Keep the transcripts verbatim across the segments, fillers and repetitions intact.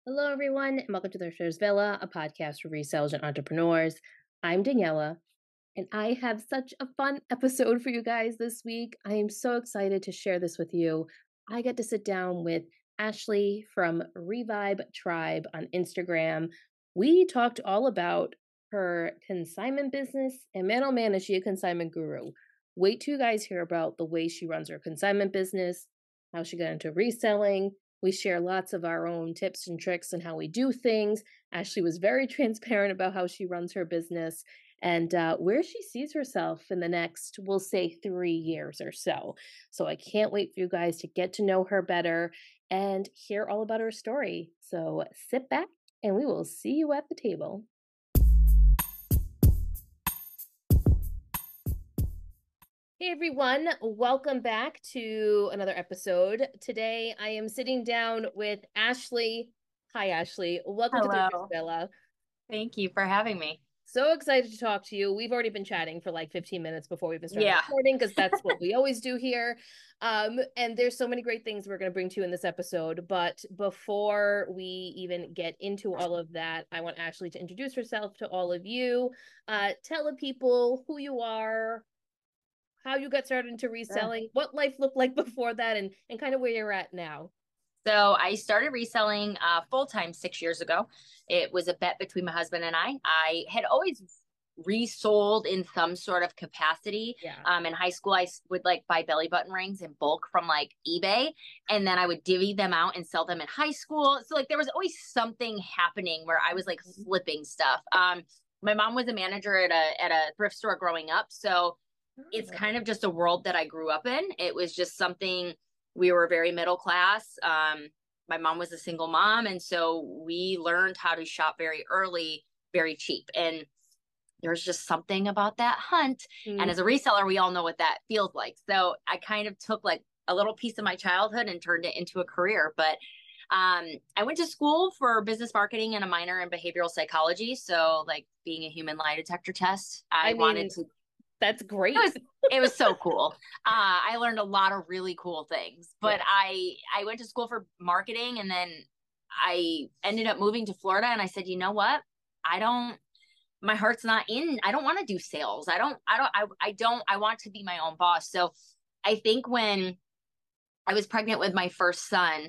Hello, everyone, and welcome to the Thrifter's Villa, a podcast for resellers and entrepreneurs. I'm Daniela, and I have such a fun episode for you guys this week. I am so excited to share this with you. I get to sit down with Ashley from Revibe Tribe on Instagram. We talked all about her consignment business, and man, oh man, is she a consignment guru. Wait till you guys hear about the way she runs her consignment business, how she got into reselling. We share lots of our own tips and tricks and how we do things. Ashley was very transparent about how she runs her business and uh, where she sees herself in the next, we'll say, three years or so. So I can't wait for you guys to get to know her better and hear all about her story. So sit back and we will see you at the table. Hey everyone, welcome back to another episode. Today I am sitting down with Ashley. Hi Ashley, welcome to the Hello. Villa. Thank you for having me. So excited to talk to you. We've already been chatting for like fifteen minutes before we even started Yeah. recording because that's what we always do here. Um, and there's so many great things we're going to bring to you in this episode. But before we even get into all of that, I want Ashley to introduce herself to all of you. Uh, tell the people who you are, how you got started into Sure. reselling, what life looked like before that, and and kind of where you're at now. So I started reselling uh, full time six years ago. It was a bet between my husband and I. I had always resold in some sort of capacity. Yeah. Um, in high school, I would like buy belly button rings in bulk from like eBay, and then I would divvy them out and sell them in high school. So like there was always something happening where I was like flipping stuff. Um, my mom was a manager at a at a thrift store growing up, so it's Oh. kind of just a world that I grew up in. It was just something. We were very middle class. Um, my mom was a single mom, and so we learned how to shop very early, very cheap. And there's just something about that hunt. And Mm. as a reseller, we all know what that feels like. So I kind of took like a little piece of my childhood and turned it into a career. But um, I went to school for business marketing and a minor in behavioral psychology. So like being a human lie detector test, I I wanted mean, to that's it great. was it was so cool. Uh, I learned a lot of really cool things. But Yeah. I I went to school for marketing, and then I ended up moving to Florida, and I said, you know what? I don't my heart's not in. I don't want to do sales. I don't I don't I I don't I want to be my own boss. So I think when I was pregnant with my first son,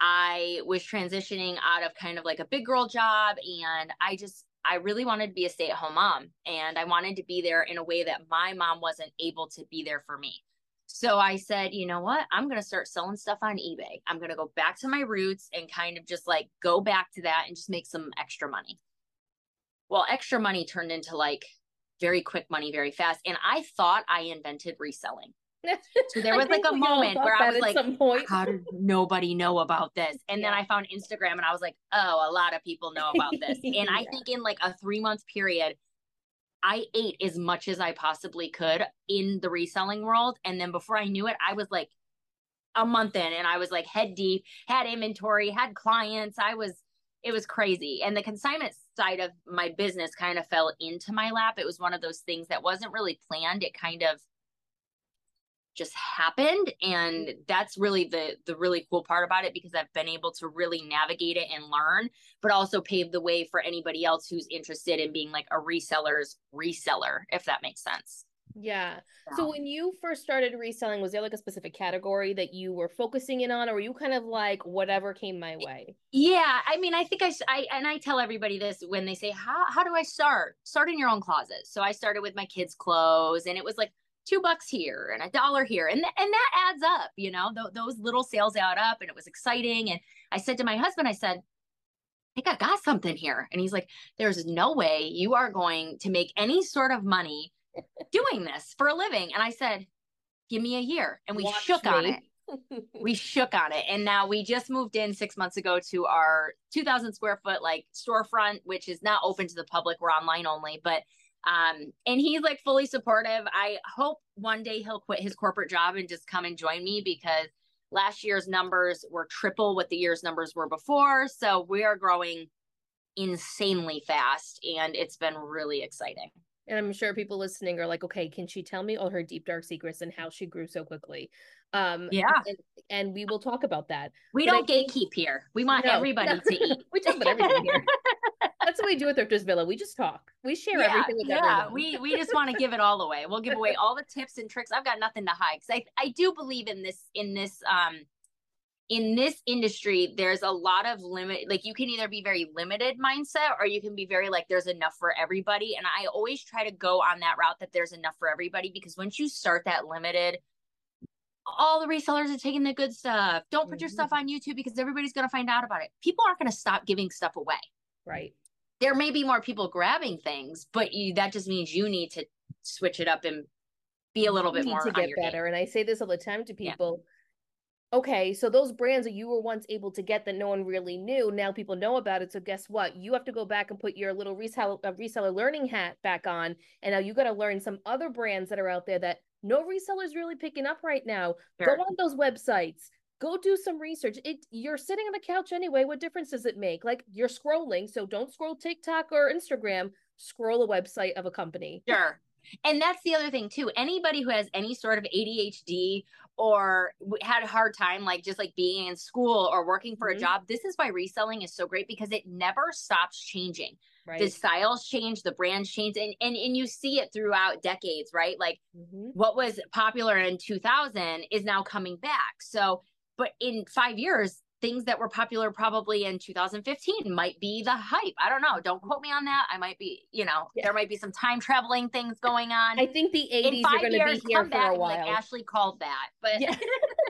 I was transitioning out of kind of like a big girl job, and I just I really wanted to be a stay-at-home mom, and I wanted to be there in a way that my mom wasn't able to be there for me. So I said, you know what? I'm going to start selling stuff on eBay. I'm going to go back to my roots and kind of just like go back to that and just make some extra money. Well, extra money turned into like very quick money very fast, and I thought I invented reselling. So there I was like think a we all moment where thought I that was at like, some point. how did nobody know about this? And then Yeah. I found Instagram and I was like, oh, a lot of people know about this. And I Yeah. think in like a three month period, I ate as much as I possibly could in the reselling world. And then before I knew it, I was like a month in and I was like head deep, had inventory, had clients. I was, it was crazy. And the consignment side of my business kind of fell into my lap. It was one of those things that wasn't really planned. It kind of just happened, and that's really the the really cool part about it, because I've been able to really navigate it and learn, but also pave the way for anybody else who's interested in being like a reseller's reseller, if that makes sense. Yeah. So So, when you first started reselling, was there like a specific category that you were focusing in on, or were you kind of like whatever came my way? yeah, I mean, I think I, I and I tell everybody this when they say, how how do I start? Start in your own closet. So I started with my kids' clothes, and it was like two bucks here and a dollar here, and th- and that adds up, you know. Th- those little sales add up, and it was exciting. And I said to my husband, I said, I think I got something here, and he's like, "There's no way you are going to make any sort of money doing this for a living." And I said, "Give me a year," and we Watch shook on it me. we shook on it. And now we just moved in six months ago to our two thousand square foot like storefront, which is not open to the public. We're online only, but um, and he's like fully supportive. I hope one day he'll quit his corporate job and just come and join me, because last year's numbers were triple what the year's numbers were before. So we are growing insanely fast, and it's been really exciting. And I'm sure people listening are like, okay, can she tell me all her deep dark secrets and how she grew so quickly? Um, Yeah. and, and we will talk about that. We But I don't think gatekeep here. We want no, everybody no. to eat. We talk about everything here. That's what we do with Thrifters Villa. We just talk. We share Yeah, everything with yeah. everyone. We we just want to give it all away. We'll give away all the tips and tricks. I've got nothing to hide because I I do believe in this in this um in this industry. There's a lot of limit. Like you can either be very limited mindset or you can be very like there's enough for everybody. And I always try to go on that route that there's enough for everybody because once you start that limited, all the resellers are taking the good stuff. Don't put your stuff on YouTube because everybody's going to find out about it. People aren't going to stop giving stuff away. Right. There may be more people grabbing things, but you, that just means you need to switch it up and be a little You bit need more to on get your better. game. And I say this all the time to people. Yeah. Okay, so those brands that you were once able to get that no one really knew, now people know about it. So guess what? You have to go back and put your little reseller, uh, reseller learning hat back on. And now you got to learn some other brands that are out there that no reseller's really picking up right now. Sure. Go on those websites. Go do some research. It you're sitting on the couch anyway. What difference does it make? Like you're scrolling, so don't scroll TikTok or Instagram. Scroll a website of a company. Sure. And that's the other thing too. Anybody who has any sort of A D H D or had a hard time, like just like being in school or working for mm-hmm. a job, this is why reselling is so great because it never stops changing. Right. The styles change, the brands change, and, and, and you see it throughout decades, right? Like mm-hmm. what was popular in two thousand is now coming back. So, but in five years, things that were popular probably in two thousand fifteen might be the hype. I don't know. Don't quote me on that. I might be, you know, yeah. there might be some time traveling things going on. I think the eighties are going to be here for a while. Like Ashley called that, but yeah.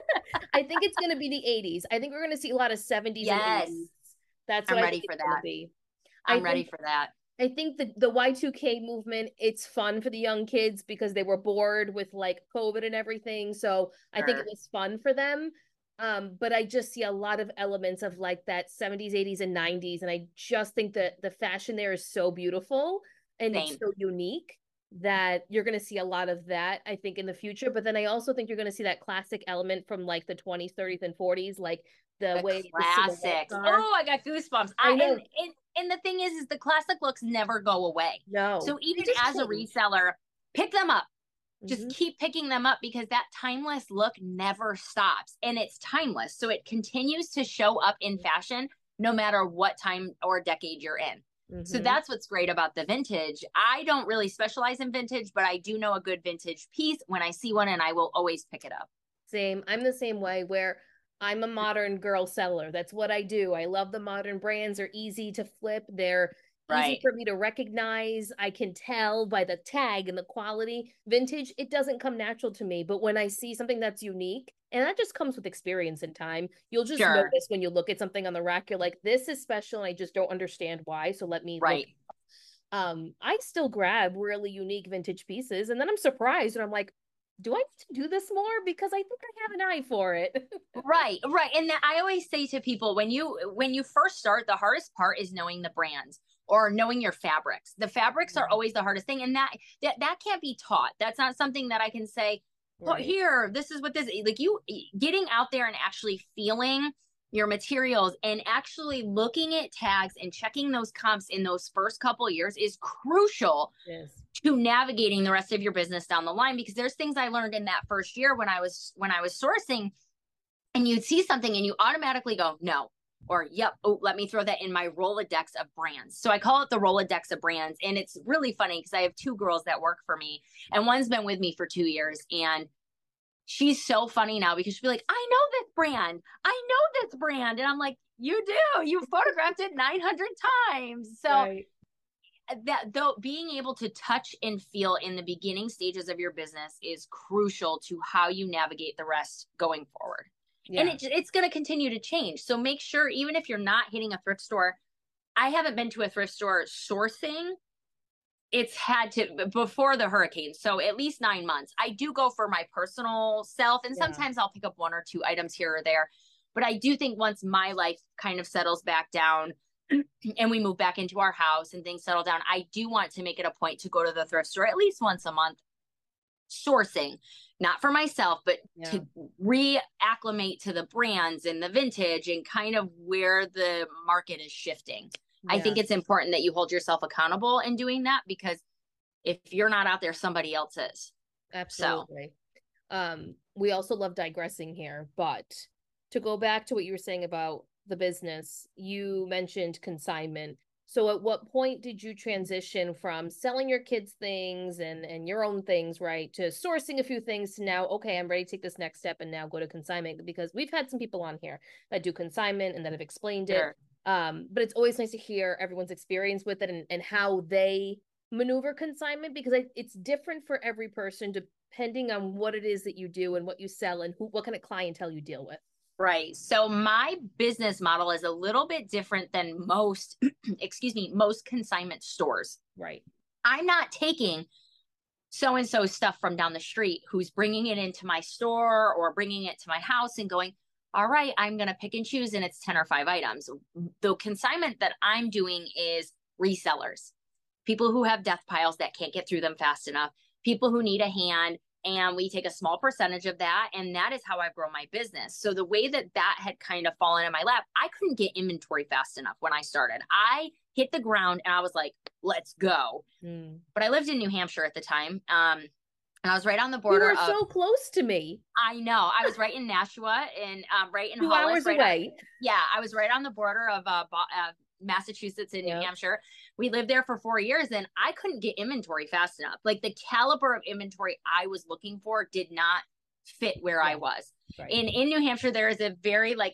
I think it's going to be the eighties. I think we're going to see a lot of seventies yes. and eighties. That's what I'm I ready think for it's that. Be. I'm ready for that. I think the, the Y two K movement, it's fun for the young kids because they were bored with like COVID and everything. So sure. I think it was fun for them. Um, but I just see a lot of elements of like that seventies, eighties, and nineties. And I just think that the fashion there is so beautiful and Same. It's so unique that you're going to see a lot of that, I think, in the future. But then I also think you're going to see that classic element from like the twenties, thirties, and forties, like the, the way classics. The oh, I got goosebumps. I, I know. And, and, and the thing is, is the classic looks never go away. No. So even as change. a reseller, pick them up. Just mm-hmm. keep picking them up because that timeless look never stops and it's timeless. So it continues to show up in fashion no matter what time or decade you're in. Mm-hmm. So that's what's great about the vintage. I don't really specialize in vintage, but I do know a good vintage piece when I see one and I will always pick it up. Same. I'm the same way where I'm a modern girl seller. That's what I do. I love the modern brands. They're easy to flip. They're Right. easy for me to recognize. I can tell by the tag and the quality. Vintage, it doesn't come natural to me. But when I see something that's unique, and that just comes with experience and time, you'll just sure. notice when you look at something on the rack, you're like, this is special, and I just don't understand why. So let me right. look. Um, I still grab really unique vintage pieces, and then I'm surprised, and I'm like, do I need to do this more? Because I think I have an eye for it. right, right. And that I always say to people, when you when you first start, the hardest part is knowing the brands. Or knowing your fabrics. The fabrics are always the hardest thing. And that that that can't be taught. That's not something that I can say, well, right. here, this is what this is. Like you getting out there and actually feeling your materials and actually looking at tags and checking those comps in those first couple of years is crucial yes. to navigating the rest of your business down the line. Because there's things I learned in that first year when I was when I was sourcing, and you'd see something and you automatically go, no. Or, yep, oh, let me throw that in my Rolodex of brands. So I call it the Rolodex of brands. And it's really funny because I have two girls that work for me. And one's been with me for two years. And she's so funny now because she'll be like, I know this brand. I know this brand. And I'm like, you do. You photographed it nine hundred times. So right. that though being able to touch and feel in the beginning stages of your business is crucial to how you navigate the rest going forward. Yeah. And it, it's going to continue to change. So make sure, even if you're not hitting a thrift store, I haven't been to a thrift store sourcing. It's had to, before the hurricane. So at least nine months. I do go for my personal self. And yeah. sometimes I'll pick up one or two items here or there. But I do think once my life kind of settles back down and we move back into our house and things settle down, I do want to make it a point to go to the thrift store at least once a month sourcing. Not for myself, but yeah. to reacclimate to the brands and the vintage and kind of where the market is shifting. Yeah. I think it's important that you hold yourself accountable in doing that because If you're not out there, somebody else is. Absolutely. So. Um, we also love digressing here, but to go back to what you were saying about the business, you mentioned consignment. So at what point did you transition from selling your kids things and and your own things, right, to sourcing a few things to now, okay, I'm ready to take this next step and now go to consignment? Because we've had some people on here that do consignment and that have explained sure. it. Um, but it's always nice to hear everyone's experience with it and, and how they maneuver consignment, because I, it's different for every person depending on what it is that you do and what you sell and who, what kind of clientele you deal with. Right. So my business model is a little bit different than most, excuse me, most consignment stores. Right. I'm not taking so-and-so stuff from down the street who's bringing it into my store or bringing it to my house and going, all right, I'm going to pick and choose and it's ten or five items. The consignment that I'm doing is resellers, people who have death piles that can't get through them fast enough, people who need a hand, and we take a small percentage of that. And that is how I've grown my business. So the way that that had kind of fallen in my lap, I couldn't get inventory fast enough when I started. I hit the ground and I was like, let's go. Mm. But I lived in New Hampshire at the time. Um, and I was right on the border. You were of, so close to me. I know. I was right in Nashua and um, right in Two Hollis, hours right away. On, yeah, I was right on the border of uh, uh, Massachusetts and yep. New Hampshire. We lived there for four years and I couldn't get inventory fast enough. Like the caliber of inventory I was looking for did not fit where right. I was. Right. In, in New Hampshire, there is a very like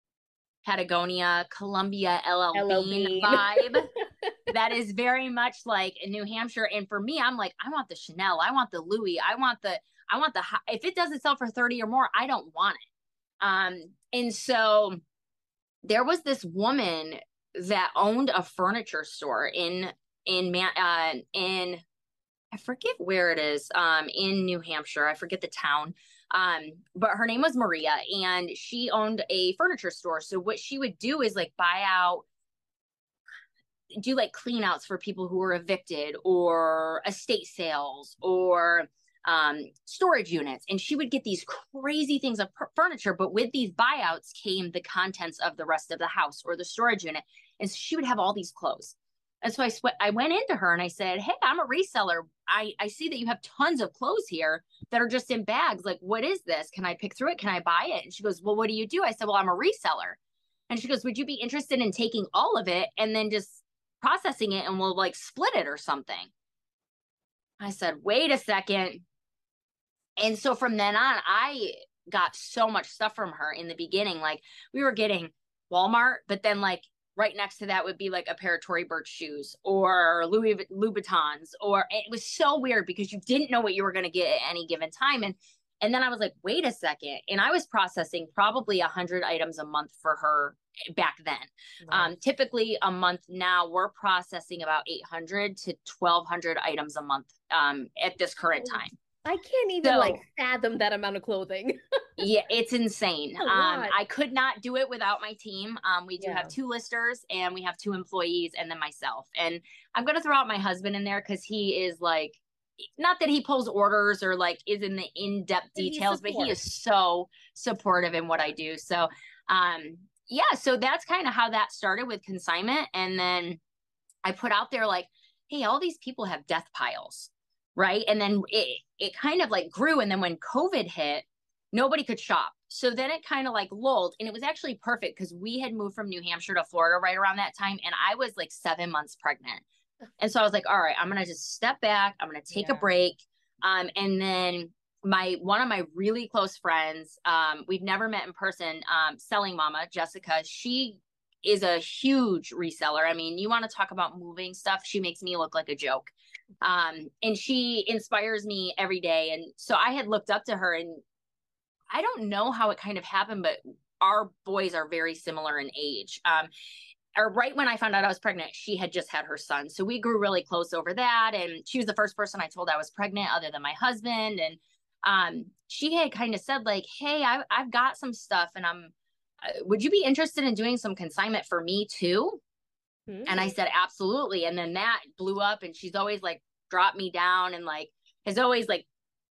Patagonia, Columbia, L L Bean vibe that is very much like in New Hampshire. And for me, I'm like, I want the Chanel, I want the Louis, I want the, I want the, if it doesn't sell for thirty or more, I don't want it. Um, and so there was this woman that owned a furniture store in, in, uh, in, I forget where it is, um, in New Hampshire. I forget the town. Um, but her name was Maria and she owned a furniture store. So what she would do is like buy out, do like clean outs for people who were evicted or estate sales or um, storage units. And she would get these crazy things of furniture, but with these buyouts came the contents of the rest of the house or the storage unit. And so she would have all these clothes. And so I sw- I went into her and I said, hey, I'm a reseller. I, I see that you have tons of clothes here that are just in bags. Like, what is this? Can I pick through it? Can I buy it? And she goes, well, what do you do? I said, well, I'm a reseller. And she goes, would you be interested in taking all of it and then just processing it and we'll like split it or something? I said, wait a second. And so from then on, I got so much stuff from her in the beginning. Like we were getting Walmart, but then like right next to that would be like a pair of Tory Burch shoes or Louis Louboutins, or it was so weird because you didn't know what you were going to get at any given time. And, and then I was like, wait a second. And I was processing probably a hundred items a month for her back then. Nice. Um, typically a month now we're processing about eight hundred to twelve hundred items a month um, at this current time. I can't even so, like fathom that amount of clothing. Yeah, it's insane. Um, I could not do it without my team. Um, we do yeah. have two listers and we have two employees and then myself. And I'm going to throw out my husband in there because he is like, not that he pulls orders or like is in the in-depth details, but he is so supportive in what I do. So, um, yeah, so that's kind of how that started with consignment. And then I put out there like, hey, all these people have death piles. Right. And then it, it kind of like grew. And then when COVID hit, nobody could shop. So then it kind of like lulled. And it was actually perfect because we had moved from New Hampshire to Florida right around that time. And I was like seven months pregnant. And so I was like, all right, I'm going to just step back. I'm going to take yeah. a break. Um, and then my, one of my really close friends, um, we've never met in person, um, Selling Mama, Jessica, she is a huge reseller. I mean, you want to talk about moving stuff. She makes me look like a joke. Um, and she inspires me every day. And so I had looked up to her and I don't know how it kind of happened, but our boys are very similar in age. Um, or right when I found out I was pregnant, she had just had her son. So we grew really close over that. And she was the first person I told I was pregnant other than my husband. And, um, she had kind of said like, hey, I, I've got some stuff and I'm, uh, would you be interested in doing some consignment for me too? Mm-hmm. And I said, absolutely. And then that blew up and she's always like dropped me down and like has always like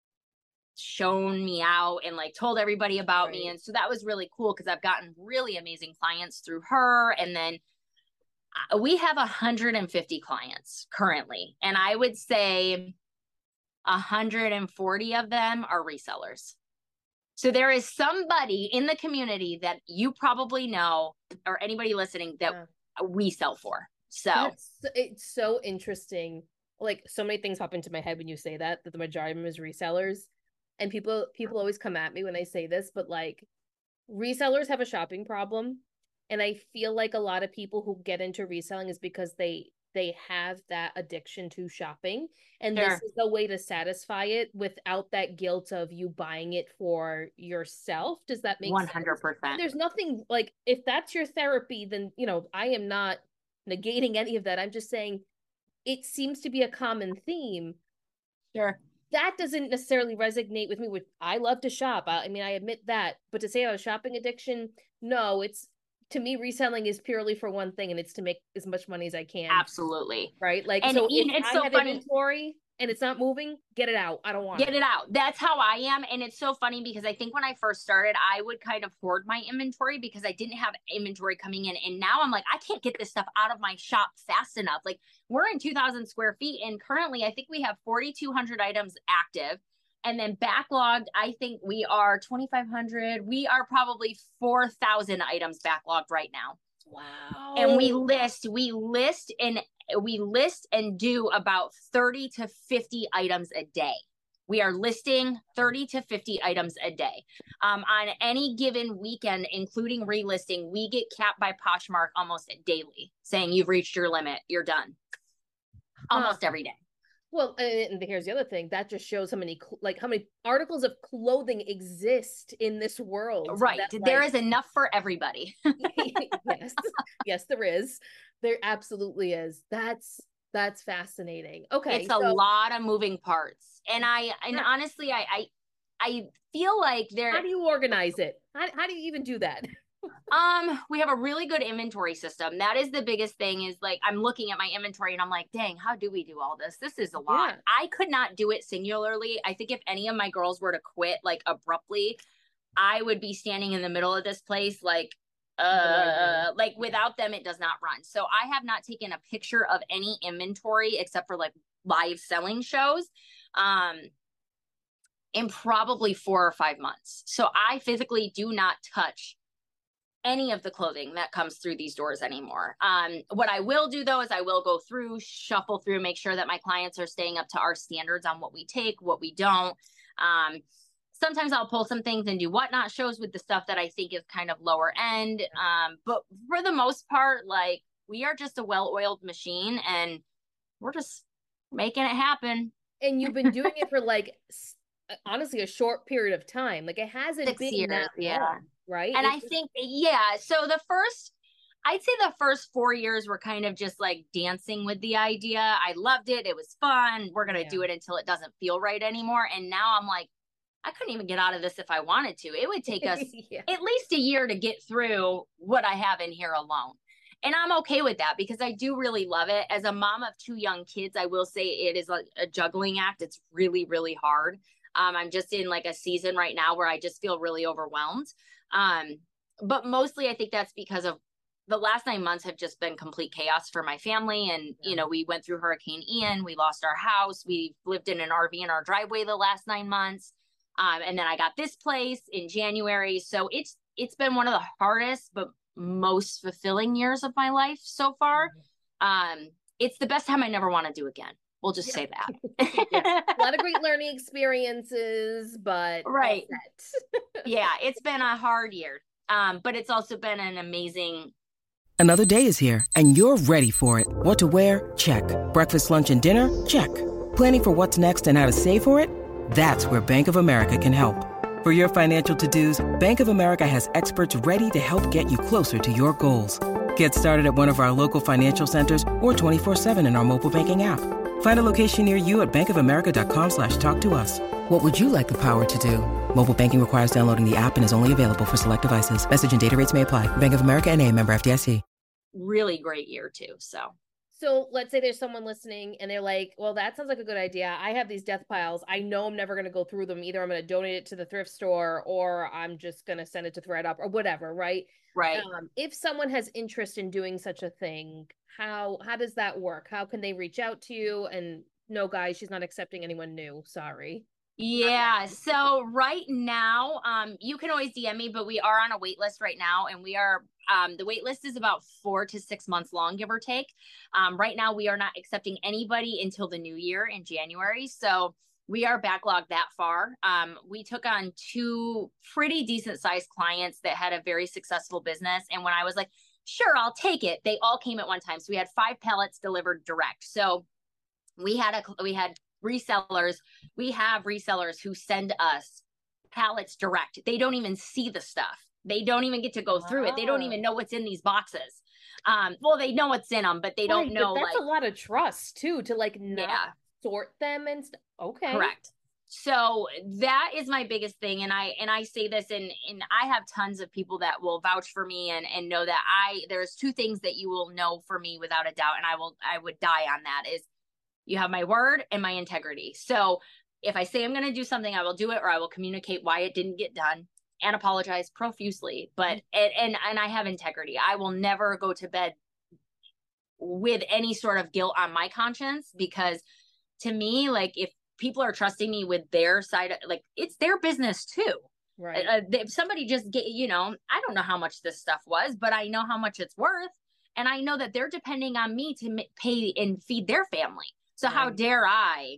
shown me out and like told everybody about right. me. And so that was really cool because I've gotten really amazing clients through her. And then We have one hundred fifty clients currently, and I would say one hundred forty of them are resellers. So there is somebody in the community that you probably know, or anybody listening, that yeah. we sell for. So That's, it's so interesting. Like, so many things pop into my head when you say that, that the majority of them is resellers. And people people always come at me when I say this, but like, resellers have a shopping problem. And I feel like a lot of people who get into reselling is because they they have that addiction to shopping. And sure. This is a way to satisfy it without that guilt of you buying it for yourself. Does that make one hundred percent sense? one hundred percent. There's nothing, like, if that's your therapy, then, you know, I am not negating any of that. I'm just saying it seems to be a common theme. Sure. That doesn't necessarily resonate with me. With I love to shop. I, I mean, I admit that. But to say I have a shopping addiction, no, it's, to me, reselling is purely for one thing, and it's to make as much money as I can. Absolutely. Right? Like, and so if it's I so have funny. inventory and it's not moving, get it out. I don't want Get it. it out. That's how I am. And it's so funny because I think when I first started, I would kind of hoard my inventory because I didn't have inventory coming in. And now I'm like, I can't get this stuff out of my shop fast enough. Like, we're in two thousand square feet. And currently, I think we have forty-two hundred items active. And then backlogged, I think we are twenty-five hundred. We are probably four thousand items backlogged right now. Wow. And we list, we list and we list and do about thirty to fifty items a day. We are listing thirty to fifty items a day. Um, on any given weekend, including relisting, we get capped by Poshmark almost daily, saying you've reached your limit, you're done. Almost huh. every day. Well, and here's the other thing. That just shows how many, like, how many articles of clothing exist in this world. Right. That, there like, is enough for everybody. Yes. Yes, there is. There absolutely is. That's, that's fascinating. Okay. It's so, a lot of moving parts. And I, and yeah. honestly, I, I, I feel like there. How do you organize it? How, how do you even do that? Um, we have a really good inventory system. That is the biggest thing, is like, I'm looking at my inventory and I'm like, dang, how do we do all this? This is a lot. Yeah. I could not do it singularly. I think if any of my girls were to quit like abruptly, I would be standing in the middle of this place like, uh, like without them, it does not run. So I have not taken a picture of any inventory except for like live selling shows, um, in probably four or five months. So I physically do not touch any of the clothing that comes through these doors anymore. Um, what I will do though, is I will go through, shuffle through, make sure that my clients are staying up to our standards on what we take, what we don't. Um, sometimes I'll pull some things and do whatnot shows with the stuff that I think is kind of lower end. Um, but for the most part, like, we are just a well-oiled machine and we're just making it happen. And you've been doing it for like, honestly, a short period of time. Like, it hasn't Six been years, that yeah. long. Right. And it's I just... think, yeah, so the first, I'd say the first four years were kind of just like dancing with the idea. I loved it. It was fun. We're going to yeah. do it until it doesn't feel right anymore. And now I'm like, I couldn't even get out of this if I wanted to. It would take us yeah. at least a year to get through what I have in here alone. And I'm okay with that because I do really love it. As a mom of two young kids, I will say it is a, a juggling act. It's really, really hard. Um, I'm just in like a season right now where I just feel really overwhelmed. Um, but mostly I think that's because of the last nine months have just been complete chaos for my family. And, yeah. you know, we went through Hurricane Ian, we lost our house. We lived in an R V in our driveway the last nine months. Um, and then I got this place in January. So it's, it's been one of the hardest, but most fulfilling years of my life so far. Um, it's the best time I never want to do again. We'll just yeah. say that. Yeah. A lot of great learning experiences, but right. Yeah, it's been a hard year. Um, but it's also been an amazing. Another day is here and you're ready for it. What to wear? Check. Breakfast, lunch, and dinner? Check. Planning for what's next and how to save for it? That's where Bank of America can help. For your financial to-dos, Bank of America has experts ready to help get you closer to your goals. Get started at one of our local financial centers or twenty-four seven in our mobile banking app. Find a location near you at bankofamerica.com slash talk to us. What would you like the power to do? Mobile banking requires downloading the app and is only available for select devices. Message and data rates may apply. Bank of America N A, member F D I C. Really great year too. So, So let's say there's someone listening and they're like, well, that sounds like a good idea. I have these death piles. I know I'm never going to go through them. Either I'm going to donate it to the thrift store or I'm just going to send it to ThredUp or whatever, right? Right. Um, if someone has interest in doing such a thing, how how does that work? How can they reach out to you? And no, guys, she's not accepting anyone new. Sorry. Yeah. So right now, um, you can always D M me, but we are on a wait list right now, and we are um the wait list is about four to six months long, give or take. Um, right now we are not accepting anybody until the new year in January. So we are backlogged that far. Um, we took on two pretty decent sized clients that had a very successful business. And when I was like, sure, I'll take it, they all came at one time. So we had five pallets delivered direct. So we had a we had resellers. We have resellers who send us pallets direct. They don't even see the stuff. They don't even get to go through it. They don't even know what's in these boxes. Um, well, they know what's in them, but they don't Right, know. But that's like, a lot of trust too, to like not yeah, sort them and stuff. Okay. correct. So that is my biggest thing. And I, and I say this, and, and I have tons of people that will vouch for me and, and know that I, there's two things that you will know for me without a doubt. And I will, I would die on that is you have my word and my integrity. So if I say I'm going to do something, I will do it, or I will communicate why it didn't get done and apologize profusely. But, and, and, and I have integrity. I will never go to bed with any sort of guilt on my conscience, because to me, like, if people are trusting me with their side, like, it's their business too. Right. Uh, if somebody just get, you know, I don't know how much this stuff was, but I know how much it's worth. And I know that they're depending on me to pay and feed their family. So right. How dare I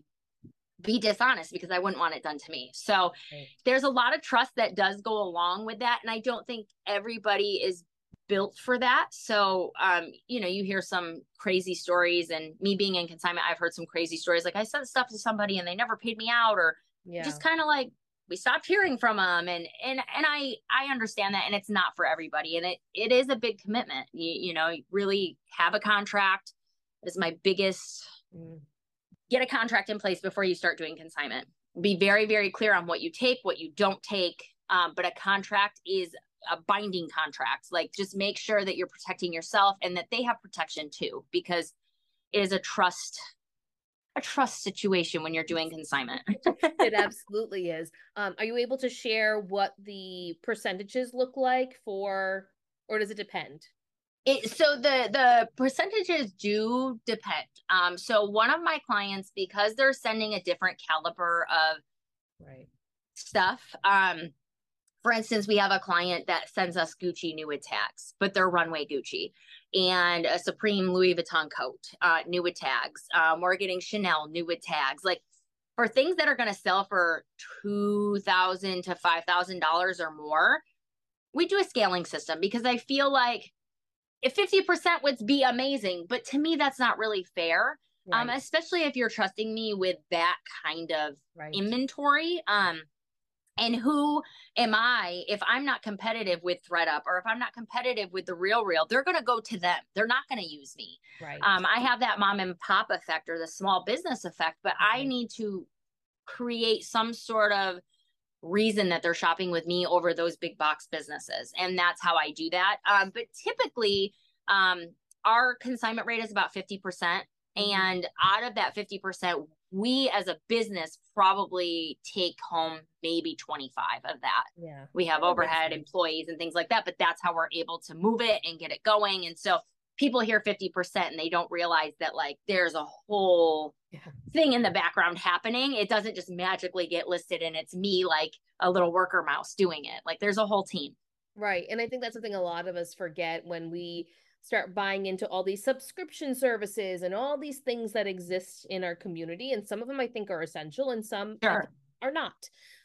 be dishonest, because I wouldn't want it done to me. So right. There's a lot of trust that does go along with that. And I don't think everybody is built for that. So, um, you know, you hear some crazy stories, and me being in consignment, I've heard some crazy stories. Like, I sent stuff to somebody and they never paid me out, or yeah. just kind of like, we stopped hearing from them. And, and, and I, I understand that. And it's not for everybody. And it, it is a big commitment. You, you know, you really have a contract is my biggest, mm. Get a contract in place before you start doing consignment. Be very, very clear on what you take, what you don't take. Um, but a contract is a binding contract. Like, just make sure that you're protecting yourself and that they have protection too, because it is a trust, a trust situation when you're doing consignment. It absolutely is. Um, are you able to share what the percentages look like for, or does it depend? It, so the the percentages do depend. Um, so one of my clients, because they're sending a different caliber of right. stuff. Um, for instance, we have a client that sends us Gucci new with tags, but they're runway Gucci, and a Supreme Louis Vuitton coat, uh, new with tags. Um, we're getting Chanel new with tags. Like, for things that are going to sell for two thousand to five thousand dollars or more, we do a scaling system, because I feel like if fifty percent would be amazing, but to me, that's not really fair. Right. Um, especially if you're trusting me with that kind of right. inventory. Um, and who am I if I'm not competitive with ThredUp, or if I'm not competitive with The Real Real? They're going to go to them. They're not going to use me. Right. Um, I have that mom and pop effect, or the small business effect, but okay. I need to create some sort of reason that they're shopping with me over those big box businesses. And that's how I do that. Um, but typically, um, our consignment rate is about fifty percent. Mm-hmm. And out of that fifty percent, we as a business probably take home maybe twenty-five of that. Yeah. We have overhead employees and things like that, but that's how we're able to move it and get it going. And so people hear fifty percent and they don't realize that, like, there's a whole yeah. thing in the background happening. It doesn't just magically get listed and it's me, like a little worker mouse doing it. Like, there's a whole team. Right. And I think that's something a lot of us forget when we start buying into all these subscription services and all these things that exist in our community. And some of them I think are essential, and some sure. are not.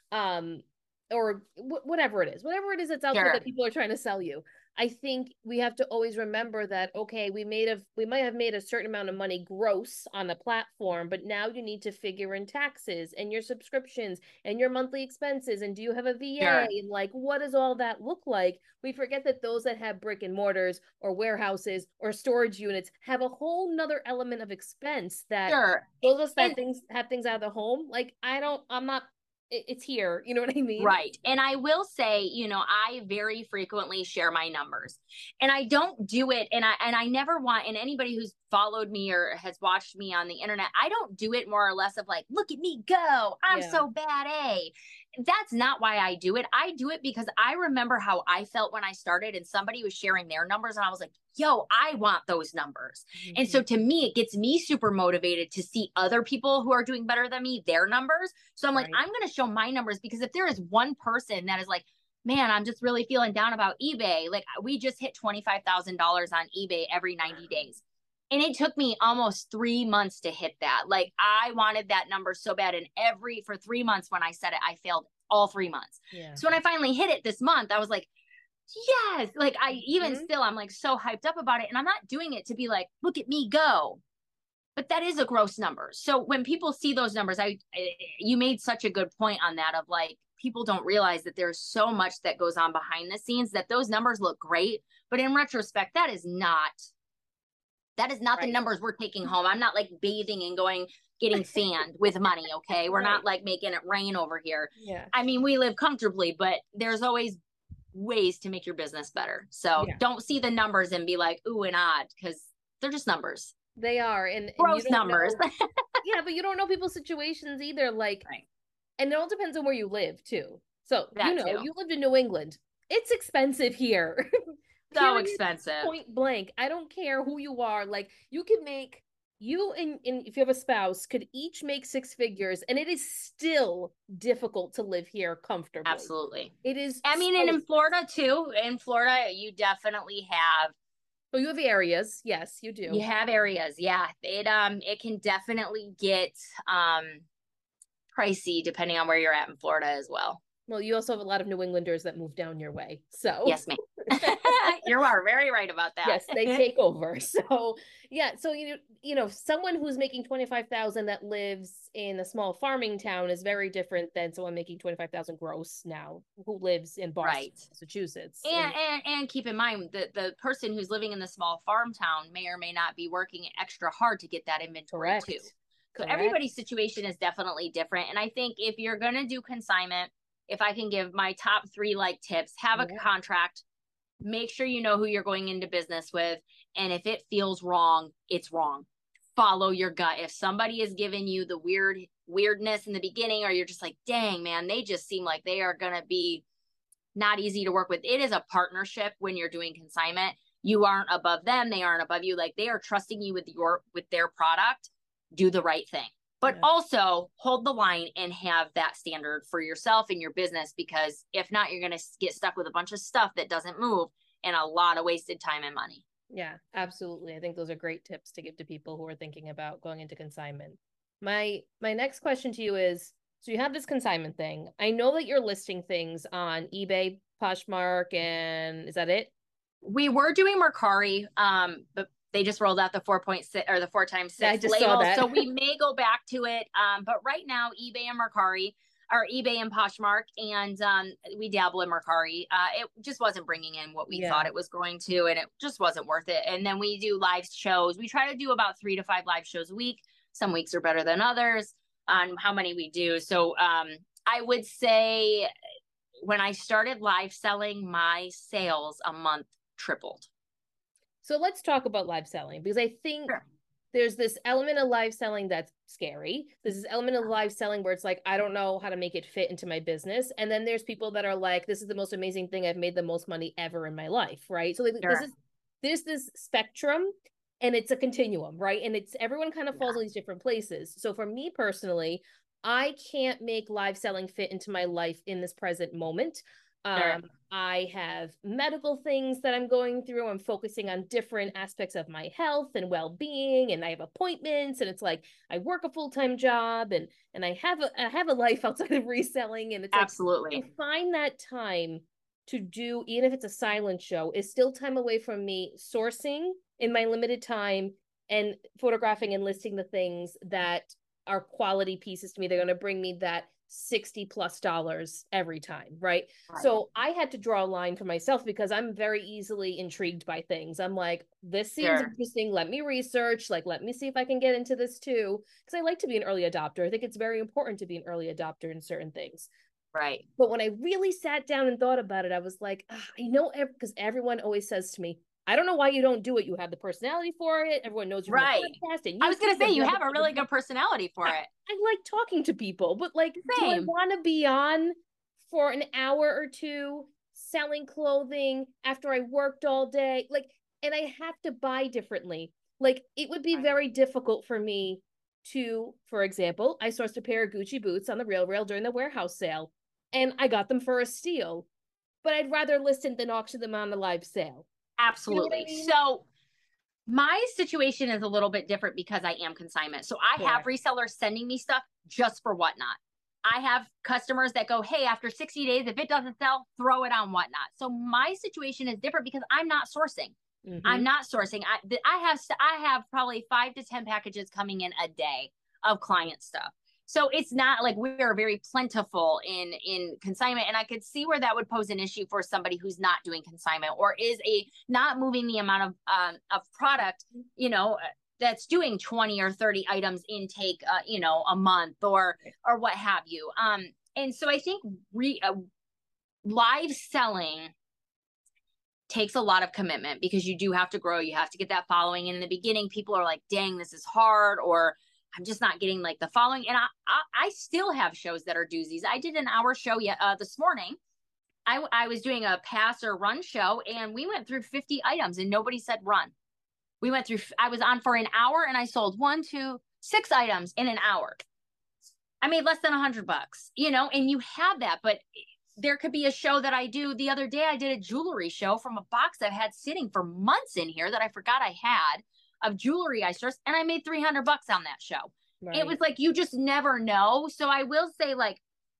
Um, or w- whatever it is, whatever it is that's out sure. there that people are trying to sell you. I think we have to always remember that, okay, we made a, we might have made a certain amount of money gross on the platform, but now you need to figure in taxes and your subscriptions and your monthly expenses. And do you have a V A? Sure. And like, what does all that look like? We forget that those that have brick and mortars or warehouses or storage units have a whole nother element of expense that sure. those of us that things have things out of the home. Like, I don't, I'm not it, it's here. You know what I mean? Right. And I will say, you know, I very frequently share my numbers, and I don't do it. And I, and I never want, and anybody who's followed me or has watched me on the internet, I don't do it more or less of like, look at me go, I'm Yeah. so bad. A that's not why I do it. I do it because I remember how I felt when I started and somebody was sharing their numbers and I was like, yo, I want those numbers. Mhm. And so to me, it gets me super motivated to see other people who are doing better than me, their numbers. So I'm like, Right. I'm going to show my numbers, because if there is one person that is like, man, I'm just really feeling down about eBay. Like, we just hit twenty-five thousand dollars on eBay every ninety days. And it took me almost three months to hit that. Like, I wanted that number so bad. And every, for three months when I said it, I failed all three months. Yeah. So when I finally hit it this month, I was like, yes, like I even Mhm. still, I'm like so hyped up about it. And I'm not doing it to be like, look at me go. But that is a gross number. So when people see those numbers, I, I you made such a good point on that, of like, people don't realize that there's so much that goes on behind the scenes, that those numbers look great. But in retrospect, that is not That is not Right. the numbers we're taking home. I'm not like bathing and going, getting fanned with money. Okay. We're Right. not like making it rain over here. Yeah. I mean, we live comfortably, but there's always ways to make your business better. So Yeah. don't see the numbers and be like, ooh, and odd, because they're just numbers. They are. And, and you Gross don't numbers. know, yeah, but you don't know people's situations either. Like, Right. and it all depends on where you live too. So, That you know, too. you lived in New England. It's expensive here. So Period. expensive. Point blank. I don't care who you are. Like, you can make, you and, and if you have a spouse, could each make six figures, and it is still difficult to live here comfortably. Absolutely. It is. I mean, so and in Florida too, in Florida, you definitely have, So you have areas. Yes, you do. you have areas. Yeah. It, um, it can definitely get, um, pricey depending on where you're at in Florida as well. Well, you also have a lot of New Englanders that move down your way. So Yes, ma'am. You are very right about that. yes, they take over. So yeah, so you you know, someone who's making twenty-five thousand that lives in a small farming town is very different than someone making twenty-five thousand gross now who lives in Boston, Right. Massachusetts. And, and and keep in mind that the person who's living in the small farm town may or may not be working extra hard to get that inventory Correct. too. So Correct. everybody's situation is definitely different. And I think if you're going to do consignment, if I can give my top three like tips, have a Yeah. contract, make sure you know who you're going into business with. And if it feels wrong, it's wrong. Follow your gut. If somebody is giving you the weird weirdness in the beginning, or you're just like, dang, man, they just seem like they are going to be not easy to work with. It is a partnership when you're doing consignment. You aren't above them. They aren't above you. Like, they are trusting you with your, with their product. Do the right thing. But Yeah. also hold the line and have that standard for yourself and your business, because if not, you're going to get stuck with a bunch of stuff that doesn't move and a lot of wasted time and money. Yeah, absolutely. I think those are great tips to give to people who are thinking about going into consignment. My my next question to you is, so you have this consignment thing. I know that you're listing things on eBay, Poshmark, and is that it? We were doing Mercari, um, but they just rolled out the four point six or the four times six Yeah, I just saw label. that. So we may go back to it. Um, but right now, eBay and Mercari, or eBay and Poshmark, and um, we dabble in Mercari. Uh, it just wasn't bringing in what we Yeah. thought it was going to, and it just wasn't worth it. And then we do live shows. We try to do about three to five live shows a week. Some weeks are better than others on how many we do. So um, I would say when I started live selling, my sales a month tripled. So let's talk about live selling, because I think Sure. there's this element of live selling that's scary. There's this element of live selling where it's like, I don't know how to make it fit into my business. And then there's people that are like, this is the most amazing thing. I've made the most money ever in my life, right? So like, Sure. this is there's this spectrum, and it's a continuum, right? And it's everyone kind of falls Yeah. in these different places. So for me personally, I can't make live selling fit into my life in this present moment. Sure. Um, I have medical things that I'm going through. I'm focusing on different aspects of my health and well-being, and I have appointments, and it's like I work a full-time job, and and I have a I have a life outside of reselling, and it's like Absolutely. I find that time to do, even if it's a silent show, is still time away from me sourcing in my limited time and photographing and listing the things that are quality pieces to me. They're going to bring me that sixty plus dollars every time, right? Right. So I had to draw a line for myself because I'm very easily intrigued by things. I'm like, this seems Sure. interesting. Let me research. Like, let me see if I can get into this too. Because I like to be an early adopter. I think it's very important to be an early adopter in certain things. Right. But when I really sat down and thought about it, I was like, ah, I know, because everyone always says to me, I don't know why you don't do it. You have the personality for it. Everyone knows you Right. from the podcast. And I was going to say, you blah, have blah, a really blah, good personality for blah. it. I like talking to people, but like, do I Same. want to be on for an hour or two selling clothing after I worked all day? Like, and I have to buy differently. Like, it would be Right. very difficult for me to, for example, I sourced a pair of Gucci boots on the Real Rail during the warehouse sale, and I got them for a steal, but I'd rather listen than auction them on the live sale. Absolutely. You know what I mean? So my situation is a little bit different because I am consignment. So I have Correct. resellers sending me stuff just for Whatnot. I have customers that go, hey, after sixty days, if it doesn't sell, throw it on Whatnot. So my situation is different because I'm not sourcing. Mhm. I'm not sourcing. I, I have I have probably five to ten packages coming in a day of client stuff. So it's not like we are very plentiful in in consignment, and I could see where that would pose an issue for somebody who's not doing consignment or is a not moving the amount of um, of product, you know, that's doing twenty or thirty items intake, uh, you know, a month or or what have you. Um, and so I think re, uh, live selling takes a lot of commitment because you do have to grow. You have to get that following. And in the beginning, people are like, dang, this is hard, or I'm just not getting like the following. And I, I, I still have shows that are doozies. I did an hour show yet uh, this morning. I, I was doing a pass or run show, and we went through fifty items and nobody said run. We went through, I was on for an hour and I sold one, two, six items in an hour. I made less than a hundred bucks, you know, and you have that, but there could be a show that I do. The other day I did a jewelry show from a box I've had sitting for months in here that I forgot I had of jewelry I sourced, and I made three hundred bucks on that show. Right. It was like, you just never know. So I will say, like,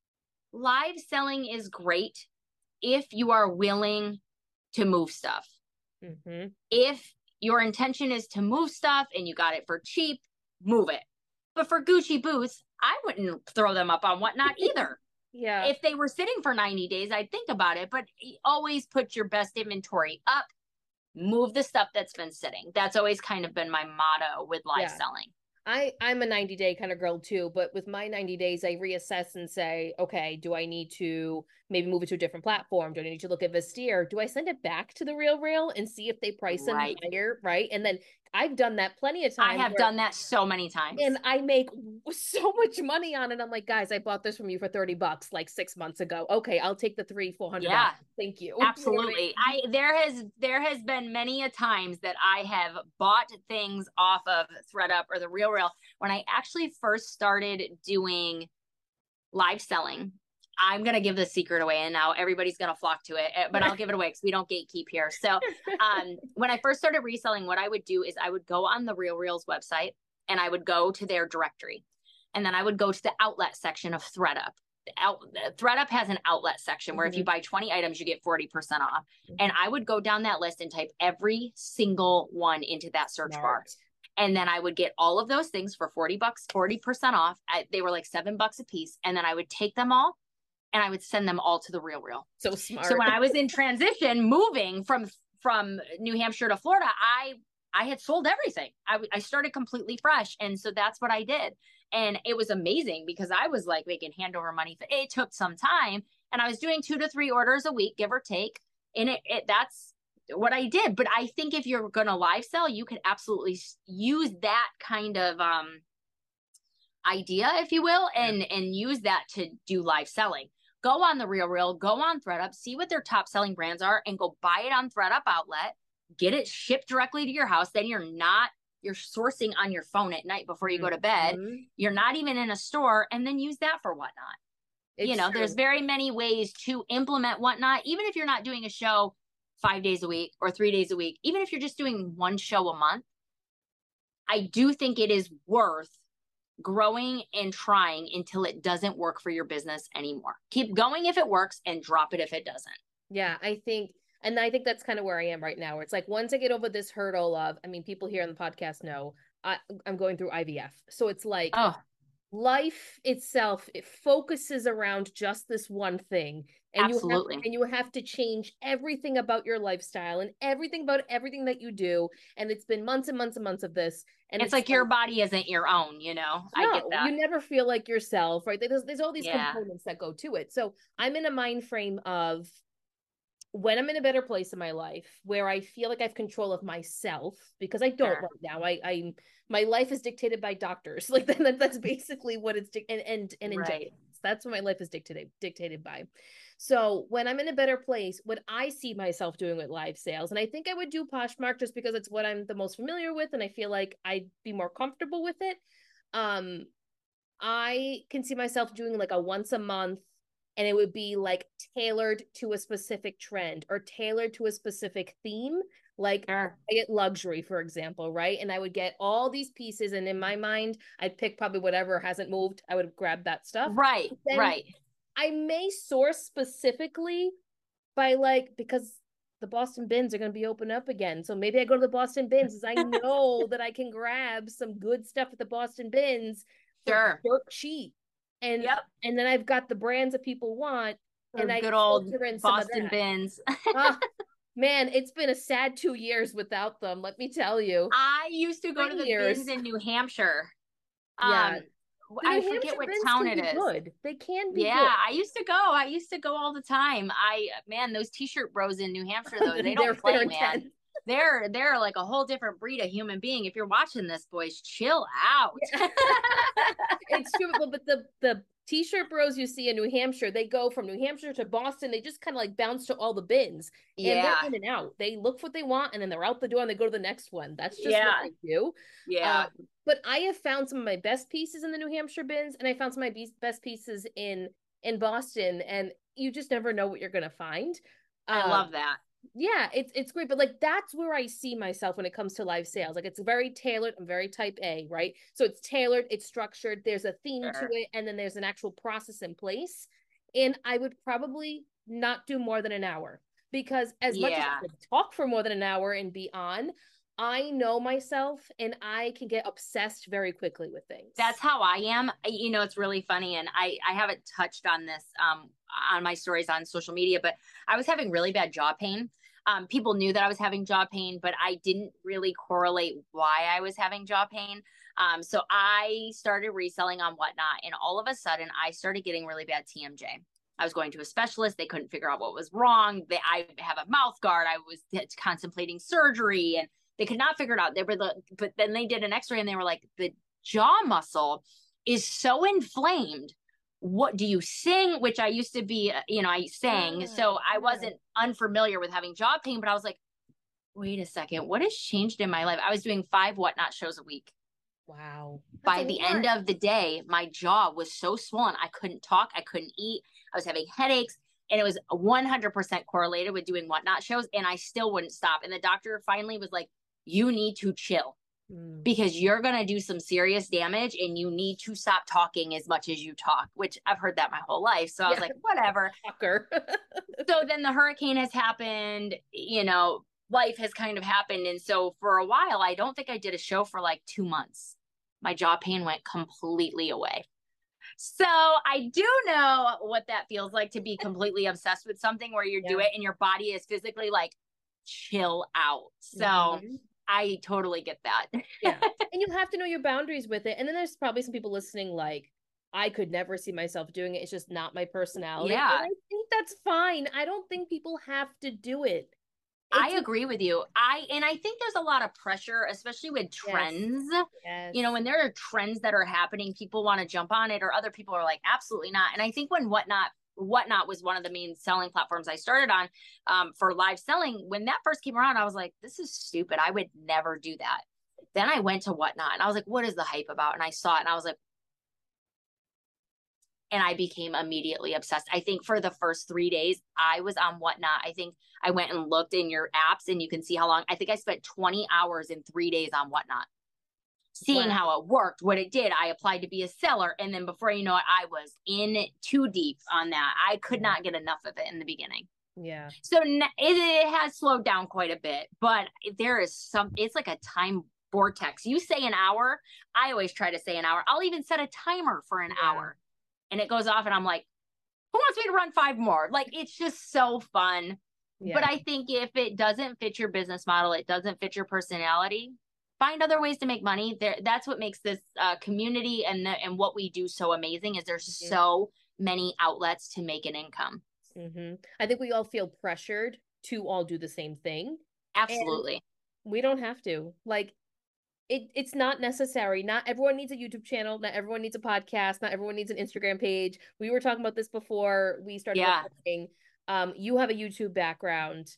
live selling is great if you are willing to move stuff. Mm-hmm. If your intention is to move stuff and you got it for cheap, move it. But for Gucci boots, I wouldn't throw them up on Whatnot either. Yeah. If they were sitting for ninety days, I'd think about it, but always put your best inventory up, move the stuff that's been sitting. That's always kind of been my motto with live yeah. selling. I, I'm a ninety day kind of girl too, but with my ninety days, I reassess and say, okay, do I need to maybe move it to a different platform? Do I need to look at Vestiaire? Do I send it back to the Real Rail and see if they price them right. higher? Right. And then I've done that plenty of times. I have where, done that so many times. And I make so much money on it. I'm like, guys, I bought this from you for thirty bucks like six months ago. Okay, I'll take the three, four hundred. Yeah. Thank you. Absolutely. I, I there has there has been many a times that I have bought things off of ThredUp or the Real Rail. When I actually first started doing live selling, I'm going to give the secret away, and now everybody's going to flock to it, but I'll give it away because we don't gatekeep here. So um, when I first started reselling, what I would do is I would go on the Real Real's website and I would go to their directory, and then I would go to the outlet section of ThredUp. The out, ThredUp has an outlet section where mm-hmm. if you buy twenty items, you get forty percent off. Mm-hmm. And I would go down that list and type every single one into that search Smart. bar. And then I would get all of those things for forty bucks, forty percent off. I, they were like seven bucks a piece. And then I would take them all and I would send them all to the Real Rail. So smart. So when I was in transition, moving from, from New Hampshire to Florida, I, I had sold everything. I, I started completely fresh. And so that's what I did. And it was amazing because I was like making hand over money. It took some time, and I was doing two to three orders a week, give or take. And it, it that's what I did. But I think if you're going to live sell, you could absolutely use that kind of um, idea, if you will, and, yeah. and use that to do live selling. Go on the Real Rail, go on ThredUp, see what their top selling brands are, and go buy it on ThredUp outlet, get it shipped directly to your house. Then you're not, you're sourcing on your phone at night before you mm-hmm. go to bed. You're not even in a store, and then use that for Whatnot. It's you know, true. There's very many ways to implement Whatnot, even if you're not doing a show five days a week or three days a week, even if you're just doing one show a month. I do think it is worth growing and trying until it doesn't work for your business anymore. Keep going if it works, and drop it if it doesn't. Yeah, I think, and I think that's kind of where I am right now, where it's like, once I get over this hurdle of, I mean, people here on the podcast know I, I'm going through I V F. So it's like, oh. life itself, it focuses around just this one thing. And Absolutely. you have and you have to change everything about your lifestyle and everything about everything that you do. And it's been months and months and months of this. And it's, it's like, like your body isn't your own, you know. No, I get that. You never feel like yourself, right? There's there's all these yeah. components that go to it. So I'm in a mind frame of when I'm in a better place in my life where I feel like I have control of myself, because I don't sure. right now. I I my life is dictated by doctors. Like that, that's basically what it's and and and right. That's what my life is dictated dictated by. So when I'm in a better place, what I see myself doing with live sales, and I think I would do Poshmark just because it's what I'm the most familiar with, and I feel like I'd be more comfortable with it. Um, I can see myself doing like a once a month, and it would be like tailored to a specific trend or tailored to a specific theme. Like sure. I get luxury, for example, right? And I would get all these pieces, and in my mind, I'd pick probably whatever hasn't moved. I would grab that stuff. Right, right. I may source specifically by like, because the Boston Bins are going to be open up again. So maybe I go to the Boston Bins as I know that I can grab some good stuff at the Boston Bins for sure. dirt cheap. And yep. and then I've got the brands that people want. Those and I good old Boston Bins. oh, man, it's been a sad two years without them. Let me tell you. I used to go Three to the years. Bins in New Hampshire. Yeah. Um, I forget what town it is. Good. They can be yeah, good. I used to go. I used to go all the time. I man, those t-shirt bros in New Hampshire though, they don't play, man. They're they're like a whole different breed of human being. If you're watching this, boys, chill out. Yeah. It's true, but the the t-shirt bros you see in New Hampshire, they go from New Hampshire to Boston. They just kind of like bounce to all the bins. And yeah. they're in and out. They look for what they want, and then they're out the door and they go to the next one. That's just yeah. what they do. Yeah. Um, but I have found some of my best pieces in the New Hampshire bins, and I found some of my best pieces in in Boston, and you just never know what you're going to find. I um, love that. Yeah, it's it's great, but like that's where I see myself when it comes to live sales. Like it's very tailored. I'm very type A, right? So it's tailored, it's structured. There's a theme sure. to it, and then there's an actual process in place. And I would probably not do more than an hour, because as yeah. much as I could talk for more than an hour and be on, I know myself and I can get obsessed very quickly with things. That's how I am. You know, it's really funny. And I, I haven't touched on this um, on my stories on social media, but I was having really bad jaw pain. Um, people knew that I was having jaw pain, but I didn't really correlate why I was having jaw pain. Um, so I started reselling on Whatnot, and all of a sudden I started getting really bad T M J. I was going to a specialist. They couldn't figure out what was wrong. They, I have a mouth guard. I was contemplating surgery, and they could not figure it out. They were the, but then they did an x-ray and they were like, the jaw muscle is so inflamed. What do you sing? Which I used to be, you know, I sang. So I wasn't unfamiliar with having jaw pain, but I was like, wait a second, what has changed in my life? I was doing five Whatnot shows a week. Wow. By the end of the day, my jaw was so swollen. I couldn't talk. I couldn't eat. I was having headaches. And it was one hundred percent correlated with doing Whatnot shows. And I still wouldn't stop. And the doctor finally was like, you need to chill mm. because you're going to do some serious damage, and you need to stop talking as much as you talk, which I've heard that my whole life. So I yeah. was like, whatever. So then the hurricane has happened, you know, life has kind of happened. And so for a while, I don't think I did a show for like two months. My jaw pain went completely away. So I do know what that feels like to be completely obsessed with something where you yeah. do it and your body is physically like, chill out. So mm-hmm. I totally get that. Yeah. And you have to know your boundaries with it. And then there's probably some people listening like, I could never see myself doing it. It's just not my personality. Yeah. And I think that's fine. I don't think people have to do it. It's I agree with you. I and I think there's a lot of pressure, especially with trends. Yes. Yes. You know, when there are trends that are happening, people want to jump on it, or other people are like, absolutely not. And I think when Whatnot Whatnot was one of the main selling platforms I started on um, for live selling. When that first came around, I was like, this is stupid. I would never do that. Then I went to Whatnot and I was like, what is the hype about? And I saw it and I was like, and I became immediately obsessed. I think for the first three days I was on Whatnot. I think I went and looked in your apps and you can see how long. I think I spent twenty hours in three days on Whatnot. Seeing wow. how it worked, what it did. I applied to be a seller. And then before you know it, I was in too deep on that. I could not get enough of it in the beginning. Yeah. So it, it has slowed down quite a bit, but there is some, it's like a time vortex. You say an hour, I always try to say an hour. I'll even set a timer for an Yeah. hour and it goes off and I'm like, who wants me to run five more? Like, it's just so fun. Yeah. But I think if it doesn't fit your business model, it doesn't fit your personality, find other ways to make money. There, that's what makes this uh, community and the, and what we do so amazing is there's Mhm. so many outlets to make an income. Mm-hmm. I think we all feel pressured to all do the same thing. Absolutely. And we don't have to. Like, it, it's not necessary. Not everyone needs a YouTube channel. Not everyone needs a podcast. Not everyone needs an Instagram page. We were talking about this before we started Yeah. recording. Um, you have a YouTube background.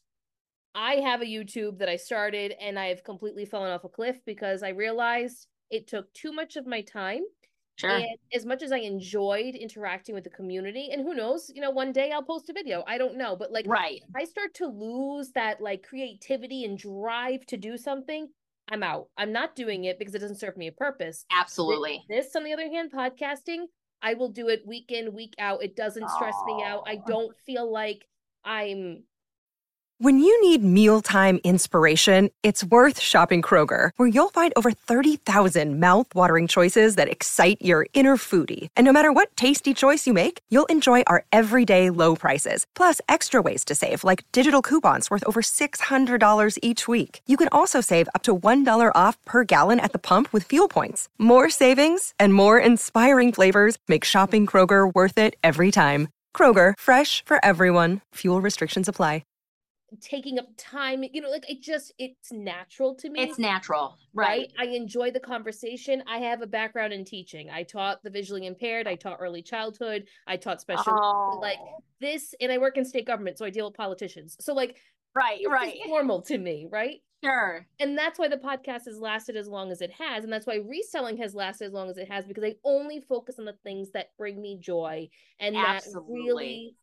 I have a YouTube that I started and I've completely fallen off a cliff because I realized it took too much of my time. Sure. And as much as I enjoyed interacting with the community, and who knows, you know, one day I'll post a video. I don't know. But like, Right. if I start to lose that like creativity and drive to do something, I'm out. I'm not doing it because it doesn't serve me a purpose. Absolutely. This, this on the other hand, podcasting, I will do it week in, week out. It doesn't stress me out. I don't feel like I'm When you need mealtime inspiration, it's worth shopping Kroger, where you'll find over thirty thousand mouthwatering choices that excite your inner foodie. And no matter what tasty choice you make, you'll enjoy our everyday low prices, plus extra ways to save, like digital coupons worth over six hundred dollars each week. You can also save up to one dollar off per gallon at the pump with fuel points. More savings and more inspiring flavors make shopping Kroger worth it every time. Kroger, fresh for everyone. Fuel restrictions apply. taking up time, you know, like it just, it's natural to me. It's natural. Right. I enjoy the conversation. I have a background in teaching. I taught the visually impaired. I taught early childhood. I taught special Oh. like this, and I work in state government, so I deal with politicians. So like, Right. this Right. is normal to me, right? Sure. And that's why the podcast has lasted as long as it has, and that's why reselling has lasted as long as it has, because I only focus on the things that bring me joy and Absolutely. that really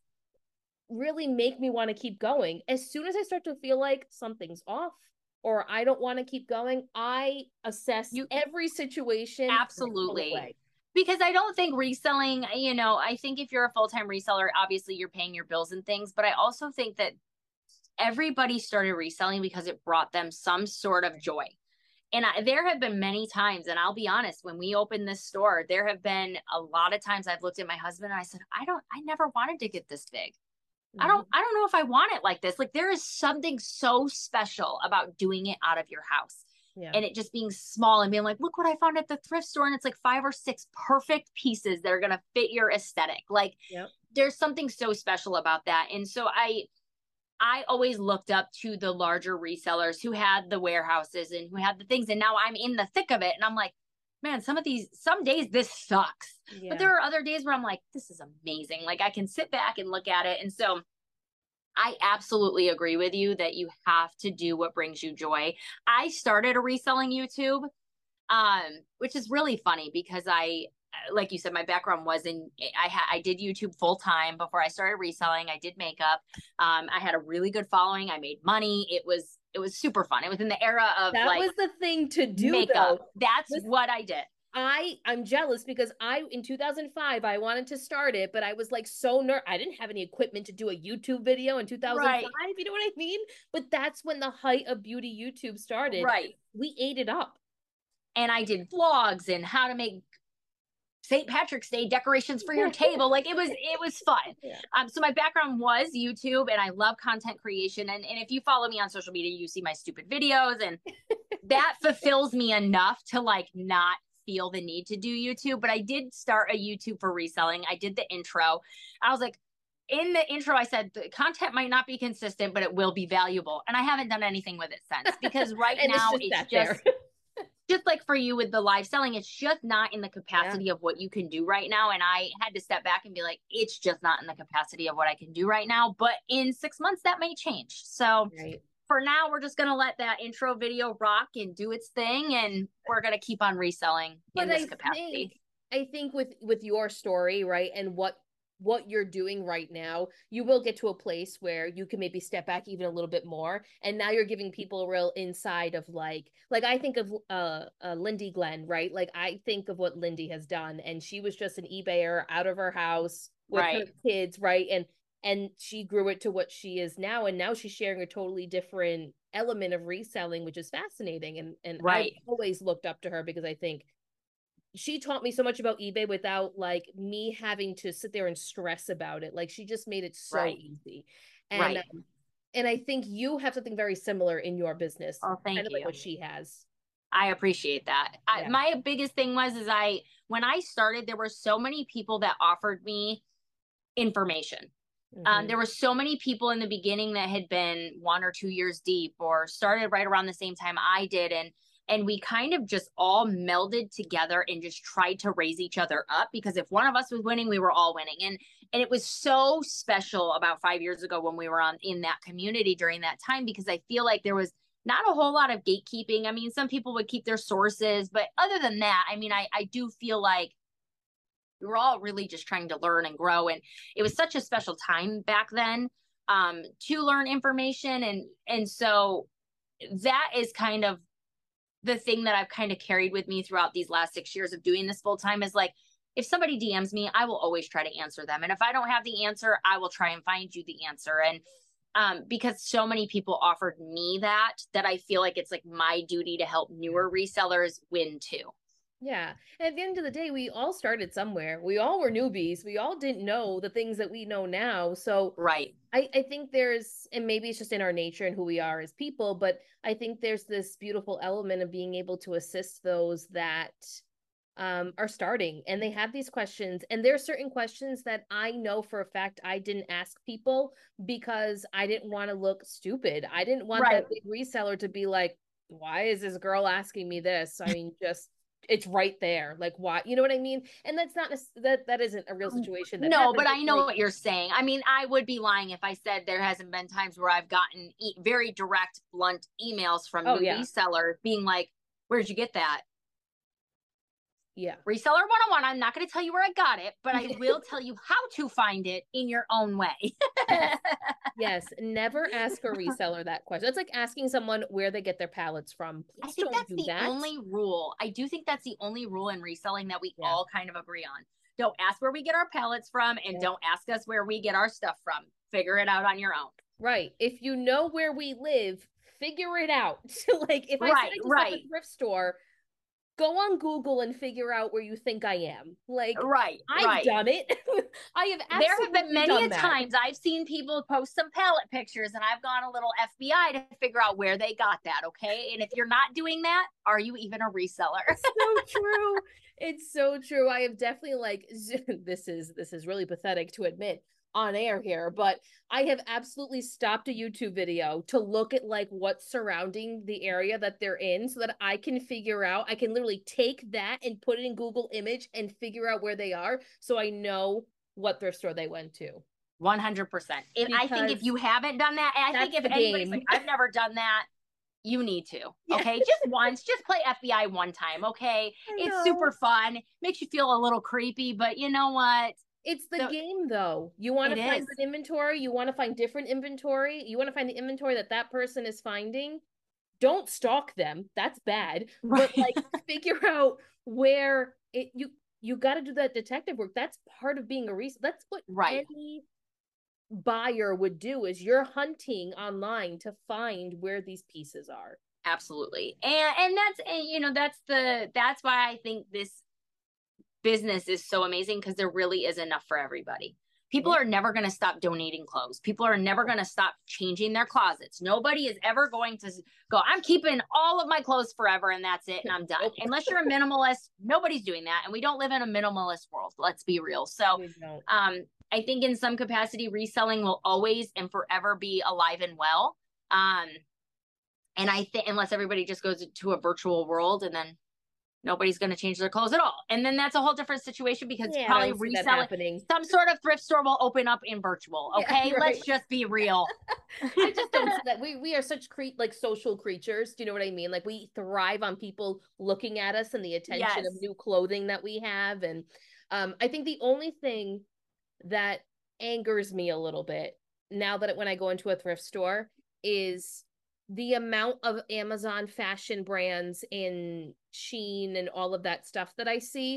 really make me want to keep going. As soon as I start to feel like something's off or I don't want to keep going, I assess You- every situation. Absolutely. pull away. Because I don't think reselling, you know, I think if you're a full-time reseller, obviously you're paying your bills and things, but I also think that everybody started reselling because it brought them some sort of joy. And I, there have been many times, and I'll be honest, when we opened this store, there have been a lot of times I've looked at my husband and I said, I don't, I never wanted to get this big. I don't, I don't know if I want it like this. Like, there is something so special about doing it out of your house. Yeah. And it just being small and being like, look what I found at the thrift store. And it's like five or six perfect pieces that are going to fit your aesthetic. Like, Yep. there's something so special about that. And so I, I always looked up to the larger resellers who had the warehouses and who had the things. And now I'm in the thick of it. And I'm like, man, some of these, some days this sucks. Yeah. But there are other days where I'm like, this is amazing. Like, I can sit back and look at it. And so I absolutely agree with you that you have to do what brings you joy. I started a reselling YouTube, um, which is really funny because I, like you said, my background was in, I had, I did YouTube full time before I started reselling. I did makeup. Um, I had a really good following. I made money. It was, it was super fun. It was in the era of that like was the thing to do makeup. though. That's This- what I did. I I'm jealous because I in two thousand five I wanted to start it, but I was like so ner I didn't have any equipment to do a YouTube video in two thousand five. Right. You know what I mean? But that's when the height of beauty YouTube started. Right. We ate it up. And I did vlogs and how to make Saint Patrick's Day decorations for your table. Like, it was, it was fun. Yeah. Um, so my background was YouTube and I love content creation. And, and if you follow me on social media, you see my stupid videos and that fulfills me enough to like not feel the need to do YouTube. But I did start a YouTube for reselling. I did the intro. I was like, in the intro, I said the content might not be consistent, but it will be valuable. And I haven't done anything with it since because right And now it's just, it's just, just like for you with the live selling, it's just not in the capacity yeah. of what you can do right now. And I had to step back and be like, it's just not in the capacity of what I can do right now. But in six months, that may change. So right. for now, we're just going to let that intro video rock and do its thing. And we're going to keep on reselling but in this I capacity. Think, I think with, with your story, right, and what what you're doing right now, you will get to a place where you can maybe step back even a little bit more. And now you're giving people a real insight of like, like I think of uh, uh Lindy Glenn, right? Like I think of what Lindy has done. And she was just an eBayer out of her house with right. her kids, right? And and she grew it to what she is now. And now she's sharing a totally different element of reselling, which is fascinating. And and Right. I've always looked up to her because I think she taught me so much about eBay without like me having to sit there and stress about it. Like she just made it so Right. easy. And Right. um, and I think you have something very similar in your business, Oh, thank kind of like you. what she has. I appreciate that. Yeah. I, my biggest thing was, is I, when I started, there were so many people that offered me information. Mhm. Um, there were so many people in the beginning that had been one or two years deep or started right around the same time I did. And, and we kind of just all melded together and just tried to raise each other up, because if one of us was winning, we were all winning. And, and it was so special about five years ago when we were on in that community during that time, because I feel like there was not a whole lot of gatekeeping. I mean, some people would keep their sources, but other than that, I mean, I, I do feel like we were all really just trying to learn and grow. And it was such a special time back then um, to learn information. And, and so that is kind of the thing that I've kind of carried with me throughout these last six years of doing this full time, is like, if somebody D Ms me, I will always try to answer them. And if I don't have the answer, I will try and find you the answer. And um, because so many people offered me that, that I feel like it's like my duty to help newer resellers win too. Yeah. And at the end of the day, we all started somewhere. We all were newbies. We all didn't know the things that we know now. So Right. I, I think there's, and maybe it's just in our nature and who we are as people, but I think there's this beautiful element of being able to assist those that um, are starting and they have these questions. And there are certain questions that I know for a fact I didn't ask people because I didn't want to look stupid. I didn't want Right. that big reseller to be like, why is this girl asking me this? I mean, just it's right there. Like, why? You know what I mean? And that's not that that isn't a real situation. That no, happened. but I It's know like, what you're saying. I mean, I would be lying if I said there hasn't been times where I've gotten e- very direct, blunt emails from Oh, new yeah. resellers being like, where'd you get that? Yeah. Reseller one oh one, I'm not going to tell you where I got it, but I will tell you how to find it in your own way. Yes, never ask a reseller that question. It's like asking someone where they get their pallets from. Please I think don't that's do the that. only rule. I do think that's the only rule in reselling that we Yeah. all kind of agree on. Don't ask where we get our pallets from, and Yeah. don't ask us where we get our stuff from. Figure it out on your own. Right. If you know where we live, figure it out. Like if I Right, said I just right. left a thrift store, go on Google and figure out where you think I am. Like Right, I've right. done it. I have absolutely There have been many done a that. times I've seen people post some pallet pictures and I've gone a little F B I to figure out where they got that, okay? And if you're not doing that, are you even a reseller? So true. It's so true. I have definitely like this is this is really pathetic to admit on air here, but I have absolutely stopped a YouTube video to look at like what's surrounding the area that they're in so that I can figure out, I can literally take that and put it in Google Image and figure out where they are so I know what thrift store they went to. one hundred percent. If, I think if Because you haven't done that, and I think that's if the anybody's game. like, I've never done that, you need to, Yeah. okay? Just once, just play F B I one time, okay? I It's know. super fun. Makes you feel a little creepy, but you know what? It's the So- game, though. You want to It find is. good inventory. You want to find different inventory. You want to find the inventory that that person is finding. Don't stalk them. That's bad. Right. But like, figure out where it. You you got to do that detective work. That's part of being a reseller. That's what Right. any buyer would do. Is you're hunting online to find where these pieces are. Absolutely. And and that's and, you know, that's the that's why I think this business is so amazing, because there really is enough for everybody. People Yeah. are never going to stop donating clothes. People are never going to stop changing their closets. Nobody is ever going to go, I'm keeping all of my clothes forever and that's it and I'm done. Nope. Unless you're a minimalist, nobody's doing that. And we don't live in a minimalist world. Let's be real. So We don't. um, I think in some capacity, reselling will always and forever be alive and well. Um, and I think unless everybody just goes to a virtual world, and then nobody's going to change their clothes at all. And then that's a whole different situation, because Yeah, I probably don't see that reselling, happening. some sort of thrift store will open up in virtual. Yeah, Okay. right. Let's just be real. I just don't see that. We we are such cre- like social creatures. Do you know what I mean? Like we thrive on people looking at us and the attention of Yes. new clothing that we have. And um, I think the only thing that angers me a little bit now that when I go into a thrift store is the amount of Amazon fashion brands in Shein and all of that stuff that I see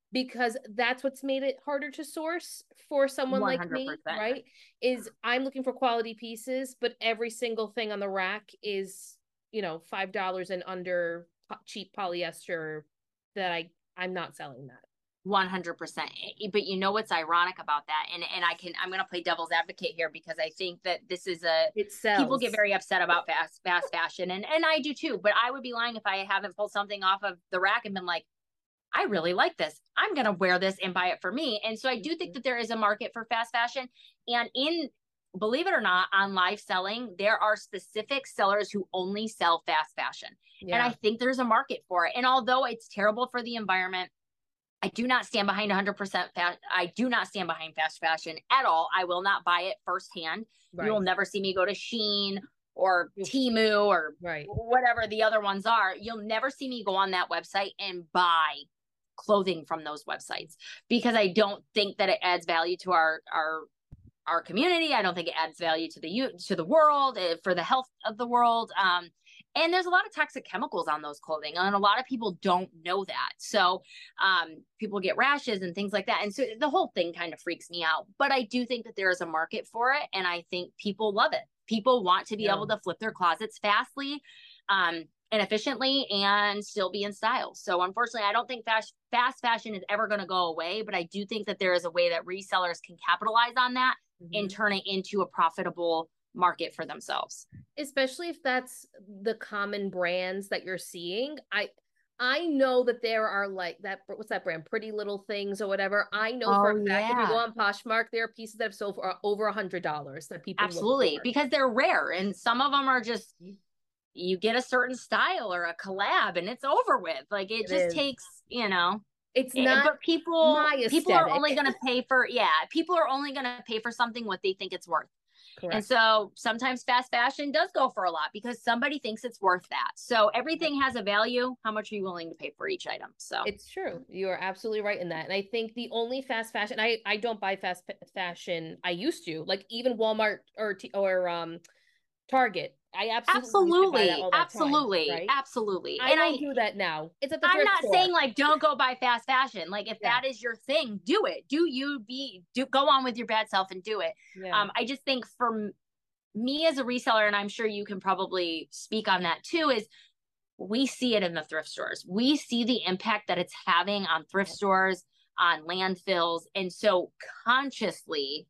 because that's what's made it harder to source for someone one like hundred me, percent. right? Is I'm looking for quality pieces, but every single thing on the rack is, you know, five dollars and under cheap polyester that I, I'm not selling that. one hundred percent. But you know what's ironic about that? And and I can, I'm going to play devil's advocate here, because I think that this is a, It sells. people get very upset about fast, fast fashion. And, and I do too, but I would be lying if I haven't pulled something off of the rack and been like, I really like this. I'm going to wear this and buy it for me. And so I do think that there is a market for fast fashion. And in, believe it or not, on live selling, there are specific sellers who only sell fast fashion. Yeah. And I think there's a market for it. And although it's terrible for the environment, I do not stand behind one hundred percent fast. I do not stand behind fast fashion at all. I will not buy it firsthand. Right. You will never see me go to Shein or Temu or right. whatever the other ones are. You'll never see me go on that website and buy clothing from those websites, because I don't think that it adds value to our, our, our community. I don't think it adds value to the, to the world, for the health of the world. Um, And there's a lot of toxic chemicals on those clothing, and a lot of people don't know that. So um, people get rashes and things like that. And so the whole thing kind of freaks me out. But I do think that there is a market for it, and I think people love it. People want to be yeah. able to flip their closets fastly um, and efficiently and still be in style. So unfortunately, I don't think fast, fast fashion is ever going to go away, but I do think that there is a way that resellers can capitalize on that mm-hmm. and turn it into a profitable market for themselves, especially if that's the common brands that you're seeing. I I know that there are like that, what's that brand, Pretty Little Things or whatever. I know oh, for a fact yeah. if you go on Poshmark, there are pieces that have sold for over a hundred dollars that people absolutely, because they're rare, and some of them are just, you get a certain style or a collab and it's over with. Like it, it just is. takes, you know, it's not, but people people are only going to pay for yeah people are only going to pay for something what they think it's worth. Correct. And so sometimes fast fashion does go for a lot because somebody thinks it's worth that. So everything has a value. How much are you willing to pay for each item? So it's true. You are absolutely right in that. And I think the only fast fashion, I, I don't buy fast fashion. I used to, like even Walmart or, or um, Target. I absolutely, absolutely, absolutely, time, right? absolutely. I and don't I do that now. It's at the I'm not store. saying like don't go buy fast fashion. Like if yeah. that is your thing, do it. Do you be do go on with your bad self and do it. Yeah. Um, I just think for me as a reseller, and I'm sure you can probably speak on that too, is we see it in the thrift stores. We see the impact that it's having on thrift stores, on landfills, and so consciously,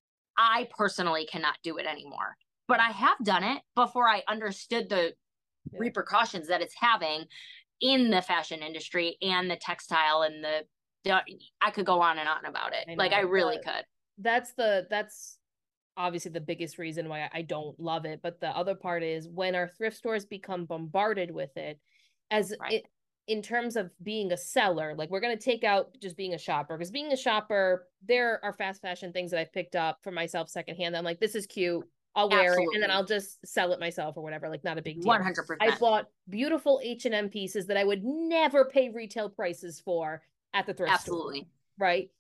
I personally cannot do it anymore. But I have done it before I understood the yeah. repercussions that it's having in the fashion industry and the textile and the, the I could go on and on about it. I like I really but could. That's the, that's obviously the biggest reason why I don't love it. But the other part is when our thrift stores become bombarded with it, as right. it, in terms of being a seller, like we're going to take out just being a shopper, because being a shopper, there are fast fashion things that I've picked up for myself secondhand. I'm like, this is cute. I'll wear Absolutely. it and then I'll just sell it myself or whatever. Like not a big deal. one hundred percent. I bought beautiful H and M pieces that I would never pay retail prices for at the thrift Absolutely. store. Right.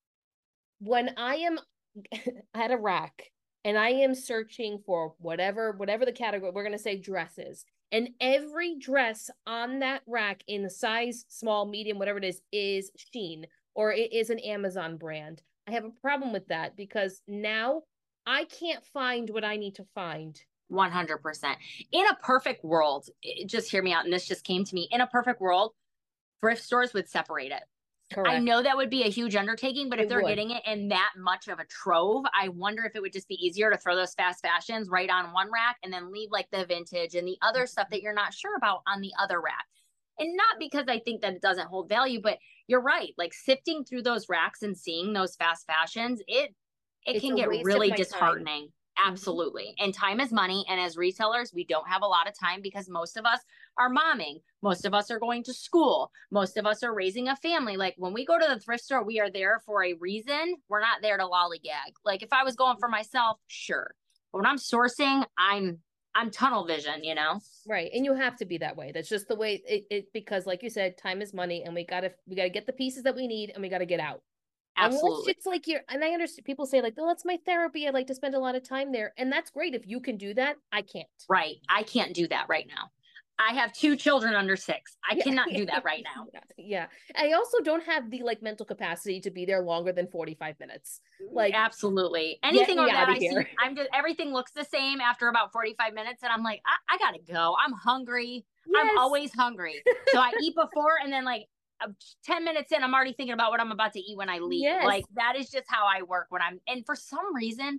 When I am at a rack and I am searching for whatever, whatever the category, we're going to say dresses, and every dress on that rack in the size, small, medium, whatever it is, is Shein or it is an Amazon brand. I have a problem with that because now I can't find what I need to find. one hundred percent. In a perfect world, just hear me out, and this just came to me. In a perfect world, thrift stores would separate it. Correct. I know that would be a huge undertaking, but if it they're would. getting it in that much of a trove, I wonder if it would just be easier to throw those fast fashions right on one rack and then leave like the vintage and the other stuff that you're not sure about on the other rack. And not because I think that it doesn't hold value, but you're right. Like sifting through those racks and seeing those fast fashions, it It it's can get really disheartening. Time. Absolutely. Mm-hmm. And time is money. And as resellers, we don't have a lot of time because most of us are momming. Most of us are going to school. Most of us are raising a family. Like when we go to the thrift store, we are there for a reason. We're not there to lollygag. Like if I was going for myself, sure. But when I'm sourcing, I'm I'm tunnel vision, you know? Right. And you have to be that way. That's just the way it, it because like you said, time is money and we gotta we gotta get the pieces that we need and we gotta get out. Absolutely. It's like you're, and I understand people say like, oh, that's my therapy. I like to spend a lot of time there. And that's great. If you can do that, I can't. Right. I can't do that right now. I have two children under six. I Yeah. cannot do that right now. Yeah. I also don't have the like mental capacity to be there longer than forty-five minutes. Like, absolutely. Anything me on that outta I see, here. I'm just, everything looks the same after about forty-five minutes. And I'm like, I, I gotta go. I'm hungry. yes. I'm always hungry. So I eat before, and then like uh, ten minutes in, I'm already thinking about what I'm about to eat when I leave. Yes. Like that is just how I work when I'm, and for some reason,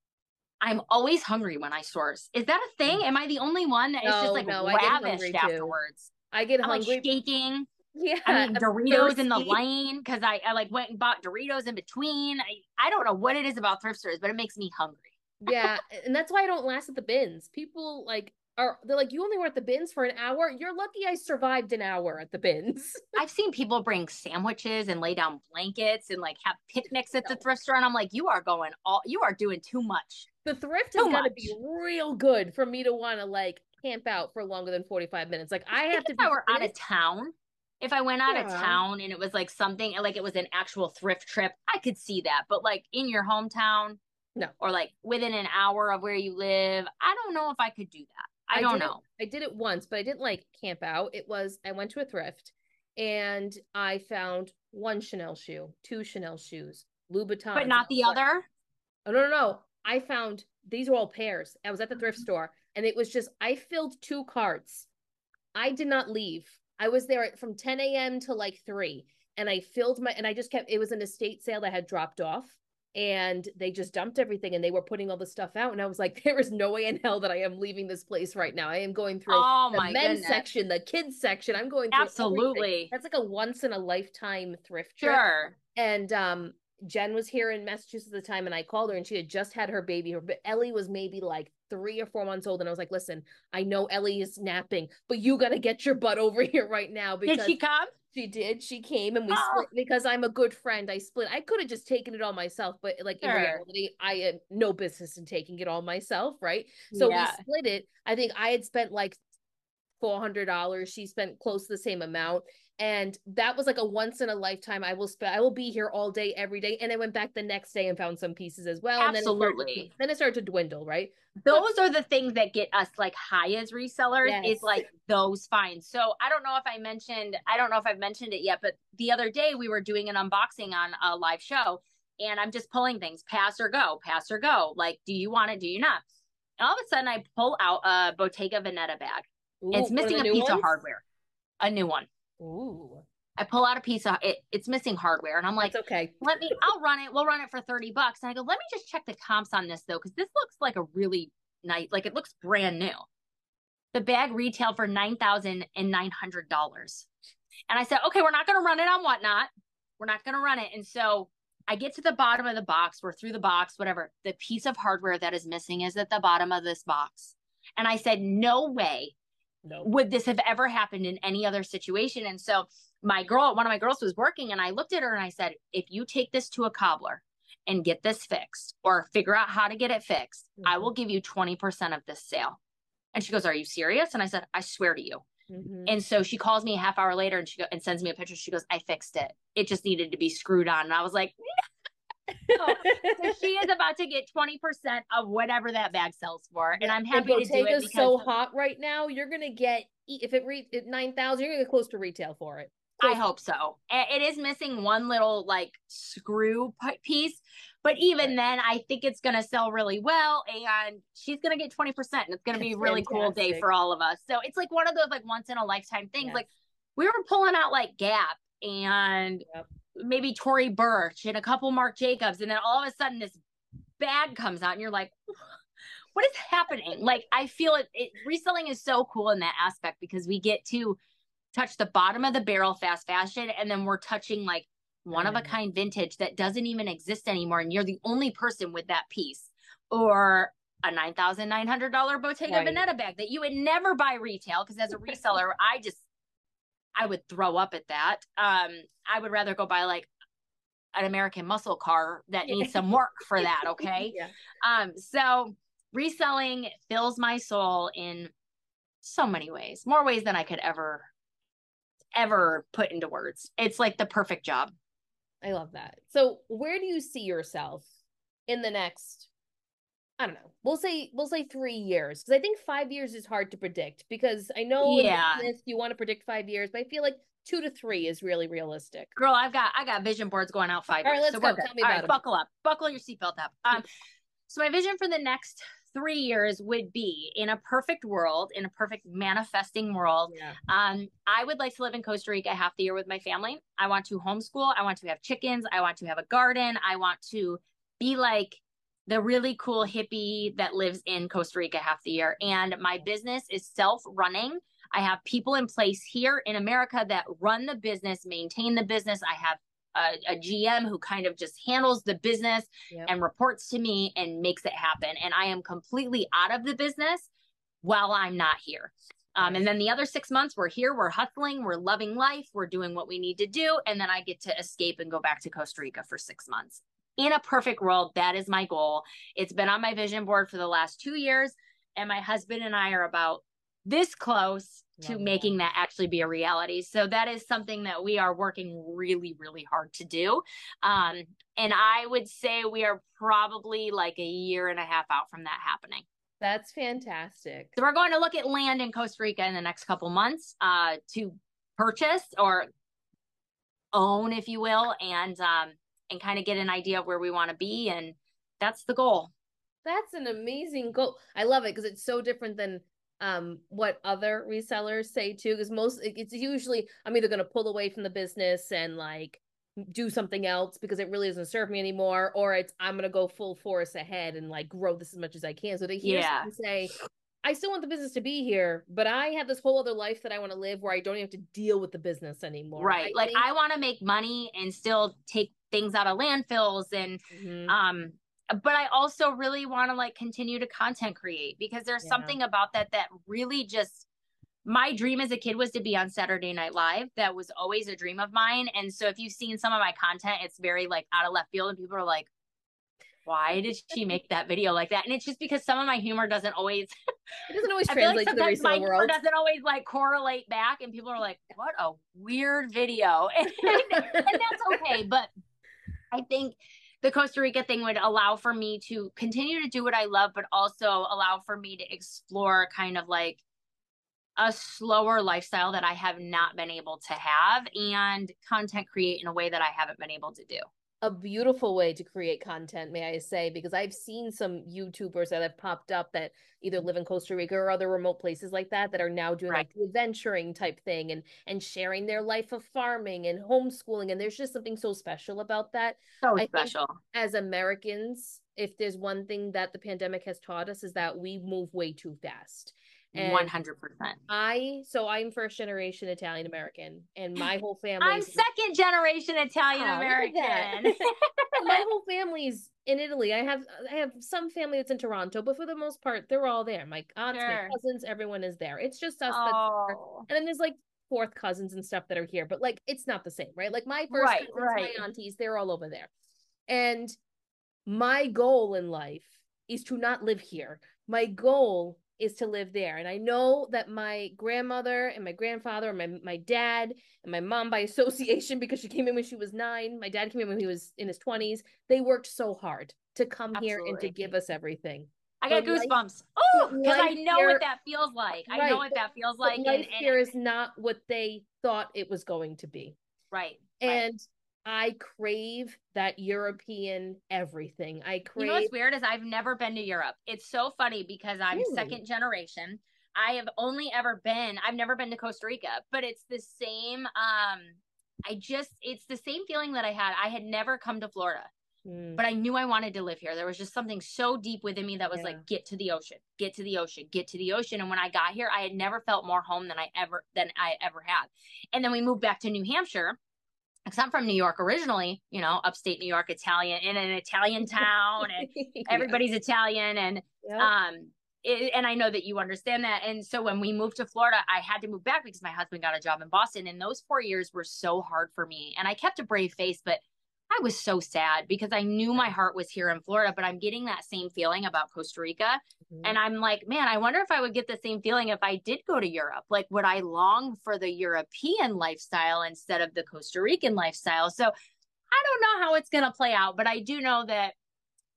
I'm always hungry when I source. Is that a thing? Am I the only one that is No, just like no, I get hungry ravished too. afterwards? I get I'm like hungry. shaking. Yeah. I mean, I'm Doritos in the thirsty. lane because I, I like went and bought Doritos in between. I, I don't know what it is about thrift stores, but it makes me hungry. Yeah, and that's why I don't last at the bins. People like are they're like, you only were at the bins for an hour. You're lucky I survived an hour at the bins. I've seen people bring sandwiches and lay down blankets and like have picnics at the thrift store, and I'm like, you are going all, you are doing too much. The thrift Too has got to much. be real good for me to want to like camp out for longer than forty-five minutes. Like I have to If be I were out of pissed. town, if I went out of Yeah. town and it was like something like it was an actual thrift trip, I could see that. But like in your hometown, No. or like within an hour of where you live, I don't know if I could do that. I, don't did know. It, I did it once, but I didn't like camp out. It was I went to a thrift and I found one Chanel shoe, two Chanel shoes, Louboutins. But not the other? Oh, no, no, no. I found these were all pairs. I was at the thrift store and it was just, I filled two carts. I did not leave. I was there at, from ten a.m. to like three and I filled my, and I just kept, it was an estate sale that had dropped off and they just dumped everything and they were putting all the stuff out. And I was like, there is no way in hell that I am leaving this place right now. I am going through Oh the my men's goodness. section, the kids section. I'm going through Absolutely. everything. That's like a once in a lifetime thrift trip. Sure. And um, Jen was here in Massachusetts at the time, and I called her, and she had just had her baby. Her Ellie was maybe like three or four months old, and I was like, "Listen, I know Ellie is napping, but you got to get your butt over here right now." Because Did she come? She did. She came, and we Oh. split because I'm a good friend. I split. I could have just taken it all myself, but like Sure. in reality, I had no business in taking it all myself, right? So Yeah. we split it. I think I had spent like four hundred dollars. She spent close to the same amount. And that was like a once in a lifetime. I will spend, I will be here all day, every day. And I went back the next day and found some pieces as well. Absolutely. And then it started, then it started to dwindle, right? Those are the things that get us like high as resellers, Yes. is like those finds. So I don't know if I mentioned, I don't know if I've mentioned it yet, but the other day we were doing an unboxing on a live show and I'm just pulling things, pass or go, pass or go. Like, do you want it? Do you not? And all of a sudden I pull out a Bottega Veneta bag. Ooh, It's missing a piece ones? of hardware, a new one. Ooh. I pull out a piece of it. It's missing hardware. And I'm like, That's okay. let me, I'll run it. We'll run it for thirty bucks. And I go, let me just check the comps on this though. Cause this looks like a really nice, like it looks brand new. The bag retailed for nine thousand nine hundred dollars. And I said, okay, we're not going to run it on Whatnot. We're not going to run it. And so I get to the bottom of the box. We're through the box, whatever. The piece of hardware that is missing is at the bottom of this box. And I said, no way. No. Would this have ever happened in any other situation? And so my girl, one of my girls was working and I looked at her and I said, if you take this to a cobbler and get this fixed or figure out how to get it fixed, mm-hmm. I will give you twenty percent of this sale. And she goes, are you serious? And I said, I swear to you. Mm-hmm. And so she calls me a half hour later and she go, and sends me a picture. She goes, I fixed it. It just needed to be screwed on. And I was like, no. So she is about to get twenty percent of whatever that bag sells for. And I'm happy and to do it because because so hot right now, you're going to get, if it re at nine thousand, you're going to get close to retail for it. I hope so. It is missing one little like screw piece, but even right. then I think it's going to sell really well and she's going to get twenty percent and it's going to be a really fantastic. Cool day for all of us. So it's like one of those like once in a lifetime things. Yes. Like we were pulling out like Gap and yep. maybe Tory Burch and a couple Marc Jacobs. And then all of a sudden this bag comes out and you're like, what is happening? Like, I feel it, it reselling is so cool in that aspect because we get to touch the bottom of the barrel fast fashion. And then we're touching like one of a kind vintage that doesn't even exist anymore. And you're the only person with that piece, or a nine thousand nine hundred dollars Bottega right. Veneta bag that you would never buy retail. Cause as a reseller, I just, I would throw up at that. Um, I would rather go buy like an American muscle car that needs some work for that. Okay. Yeah. Um, so reselling fills my soul in so many ways, more ways than I could ever, ever put into words. It's like the perfect job. I love that. So where do you see yourself in the next I don't know. We'll say we'll say three years because I think five years is hard to predict because I know in Yeah. business you want to predict five years, but I feel like two to three is really realistic. Girl, I've got I got vision boards going out five All right, years. let's So go. we're good. Tell me All about right, them. buckle up. Buckle your seatbelt up. Um, so my vision for the next three years would be, in a perfect world, in a perfect manifesting world, Yeah. um, I would like to live in Costa Rica half the year with my family. I want to homeschool. I want to have chickens. I want to have a garden. I want to be like the really cool hippie that lives in Costa Rica half the year. And my business is self-running. I have people in place here in America that run the business, maintain the business. I have a, a G M who kind of just handles the business Yep. and reports to me and makes it happen. And I am completely out of the business while I'm not here. Um, Nice. and then the other six months, we're here, we're hustling, we're loving life, we're doing what we need to do. And then I get to escape and go back to Costa Rica for six months. In a perfect world, that is my goal. It's been on my vision board for the last two years. And my husband and I are about this close to Love making that actually be a reality. So that is something that we are working really, really hard to do. Um, and I would say we are probably like a year and a half out from that happening. That's fantastic. So we're going to look at land in Costa Rica in the next couple months uh, to purchase or own, if you will, and um, and kind of get an idea of where we want to be. And that's the goal. That's an amazing goal. I love it because it's so different than um what other resellers say too. Because most it's usually I'm either going to pull away from the business and like do something else because it really doesn't serve me anymore, or it's I'm going to go full force ahead and like grow this as much as I can. So to hear Yeah. someone say, I still want the business to be here, but I have this whole other life that I want to live where I don't have to deal with the business anymore. Right. I like think- I want to make money and still take things out of landfills and Mhm. um but I also really want to like continue to content create because there's Yeah. something about that that really just my dream as a kid was to be on Saturday Night Live. That was always a dream of mine. And so if you've seen some of my content, it's very like out of left field and people are like, why did she make that video like that? And it's just because some of my humor doesn't always It doesn't always I feel like translate to the sometimes my resale humor world. doesn't always like correlate back and people are like, what a weird video. And, and that's okay. But I think the Costa Rica thing would allow for me to continue to do what I love, but also allow for me to explore kind of like a slower lifestyle that I have not been able to have and content create in a way that I haven't been able to do. A beautiful way to create content, may I say, because I've seen some YouTubers that have popped up that either live in Costa Rica or other remote places like that that are now doing Right. like the adventuring type thing and and sharing their life of farming and homeschooling. And there's just something so special about that. So I think special. as Americans, if there's one thing that the pandemic has taught us is that we move way too fast. And one hundred percent. I, so I'm first generation Italian American, and my whole family. I'm second generation Italian Oh, look at that. American. My whole family's in Italy. I have I have some family that's in Toronto, but for the most part, they're all there. My aunts, my Sure. cousins, everyone is there. It's just us that's there. Oh, And then there's like fourth cousins and stuff that are here, but like it's not the same, right? Like my first Right, cousins, right. my aunties, they're all over there. And my goal in life is to not live here. My goal is to live there. And I know that my grandmother and my grandfather and my, my dad and my mom by association, because she came in when she was nine, my dad came in when he was in his twenties, they worked so hard to come here and to Absolutely. give us everything. I got But life- goosebumps. Oh, but because I life know here- what that feels like. I Right, know what but- that feels But like. And, life and here is not what they thought it was going to be. right. right. And I crave that European everything. I You crave know what's weird is I've never been to Europe. It's so funny because I'm Really? second generation. I have only ever been, I've never been to Costa Rica, but it's the same. Um, I just, it's the same feeling that I had. I had never come to Florida, Mm, but I knew I wanted to live here. There was just something so deep within me that was Yeah. like, get to the ocean, get to the ocean, get to the ocean. And when I got here, I had never felt more home than I ever, than I ever had. And then we moved back to New Hampshire. Because I'm from New York originally, you know, upstate New York, Italian, in an Italian town, and yeah. everybody's Italian, and Yep. um, it, and I know that you understand that. And so when we moved to Florida, I had to move back because my husband got a job in Boston, and those four years were so hard for me. And I kept a brave face, but I was so sad because I knew my heart was here in Florida, but I'm getting that same feeling about Costa Rica. Mhm. And I'm like, man, I wonder if I would get the same feeling if I did go to Europe. Like, would I long for the European lifestyle instead of the Costa Rican lifestyle? So I don't know how it's going to play out, but I do know that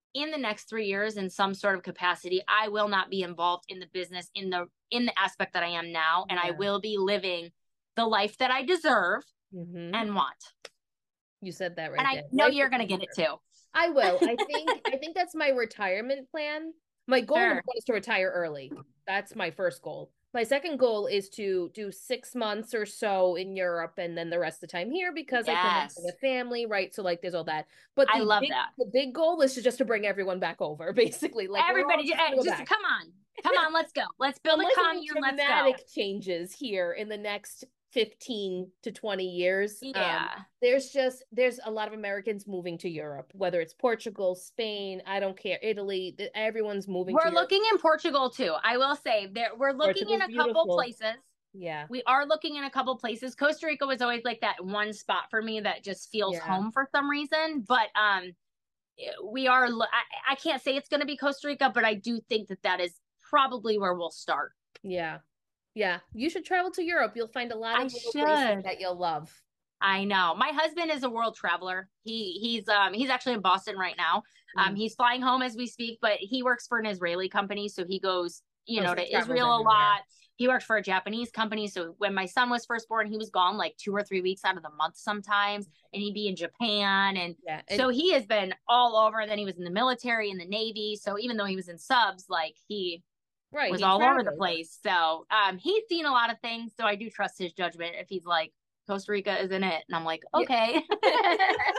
in the next three years in some sort of capacity, I will not be involved in the business in the in the aspect that I am now. And yeah. I will be living the life that I deserve mm-hmm. and want. You said that right. And there. I know life you're going to get it too. I will. I think I think that's my retirement plan. My goal sure. is to retire early. That's my first goal. My second goal is to do six months or so in Europe and then the rest of the time here because yes. I can have a family, right? So like there's all that. But I love big, that. The big goal is to just to bring everyone back over, basically. Like everybody just, just, just come on. Come on, let's go. Let's build Unless a commune. Let's go. Dramatic changes here in the next fifteen to twenty years. Yeah. Um, there's just, there's a lot of Americans moving to Europe, whether it's Portugal, Spain, I don't care, Italy, everyone's moving We're to looking Europe. In Portugal too. I will say there we're looking Portugal's in a beautiful. couple places. Yeah. We are looking in a couple places. Costa Rica was always like that one spot for me that just feels yeah. home for some reason. But um, we are, I, I can't say it's going to be Costa Rica, but I do think that that is probably where we'll start. Yeah. Yeah. You should travel to Europe. You'll find a lot of little places that you'll love. I know. My husband is a world traveler. He he's um he's actually in Boston right now. Um, mm. he's flying home as we speak, but he works for an Israeli company, so he goes, you oh, know, so to Israel a lot. He worked for a Japanese company, so when my son was first born, he was gone like two or three weeks out of the month sometimes, and he'd be in Japan, and, yeah, and so he has been all over. Then he was in the military, in the Navy. So even though he was in subs, like he right was all traveled. over the place. So um, he's seen a lot of things. So I do trust his judgment if he's like, Costa Rica isn't it, and I'm like, okay. Yeah.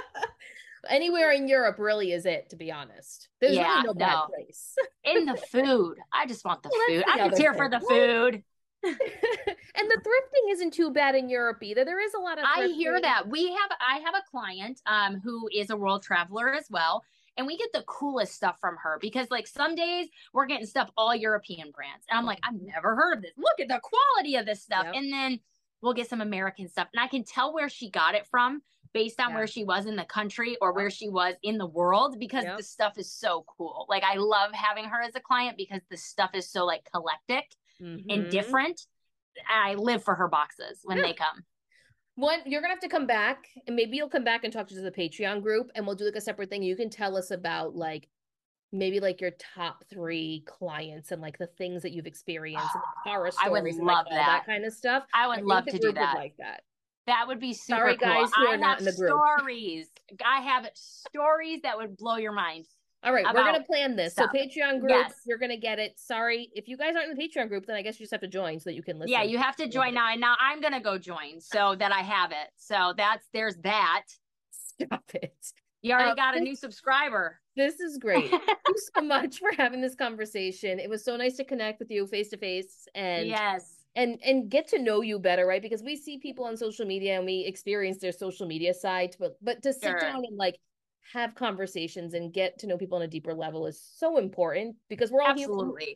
Anywhere in Europe really is it, to be honest. There's yeah, really no, no bad place. In the food, I just want the well, food. I'm just here for the food. And the thrifting isn't too bad in Europe either. There is a lot of thrifting. I hear that. We have I have a client um who is a world traveler as well, and we get the coolest stuff from her because like some days we're getting stuff all European brands, and I'm like, I've never heard of this. Look at the quality of this stuff. Yep. And then we'll get some American stuff, and I can tell where she got it from based on yeah. where she was in the country or where she was in the world, because yep. the stuff is so cool. Like I love having her as a client because the stuff is so like eclectic mm-hmm. and different. I live for her boxes when yeah. they come. One, you're gonna have to come back, and maybe you'll come back and talk to the Patreon group, and we'll do like a separate thing. You can tell us about like maybe like your top three clients and like the things that you've experienced and the horror stories. I would and, love like, that. that kind of stuff. I would I love to do that. Like that. That would be super Sorry, cool. guys who are I not have in the group. stories. I have stories that would blow your mind. All right, we're gonna plan this. Stuff. So Patreon group, yes. you're gonna get it. Sorry, if you guys aren't in the Patreon group, then I guess you just have to join so that you can listen. Yeah, you have to join now. And now I'm gonna go join so that I have it. So that's there's that. Stop it. You already got a new subscriber. This is great. Thank you so much for having this conversation. It was so nice to connect with you face to face and yes. and and get to know you better, right? Because we see people on social media and we experience their social media side, but but to sit sure. down and like have conversations and get to know people on a deeper level is so important because we're all absolutely.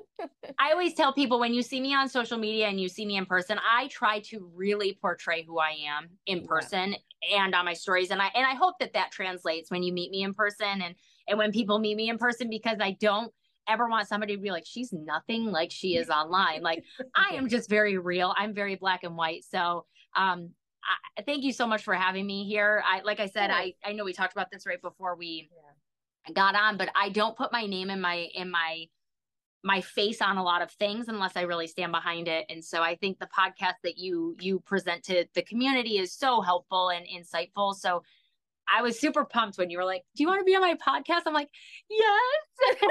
I always tell people when you see me on social media and you see me in person, I try to really portray who I am in person yeah. and on my stories. And I, and I hope that that translates when you meet me in person and, and when people meet me in person, because I don't ever want somebody to be like, she's nothing like she is online. Like I am just very real. I'm very black and white. So, um, I, thank you so much for having me here. I, like I said, yeah. I, I know we talked about this right before we yeah. got on, but I don't put my name in my, in my, my face on a lot of things unless I really stand behind it. And so I think the podcast that you, you present to the community is so helpful and insightful. So I was super pumped when you were like, do you want to be on my podcast? I'm like, yes. And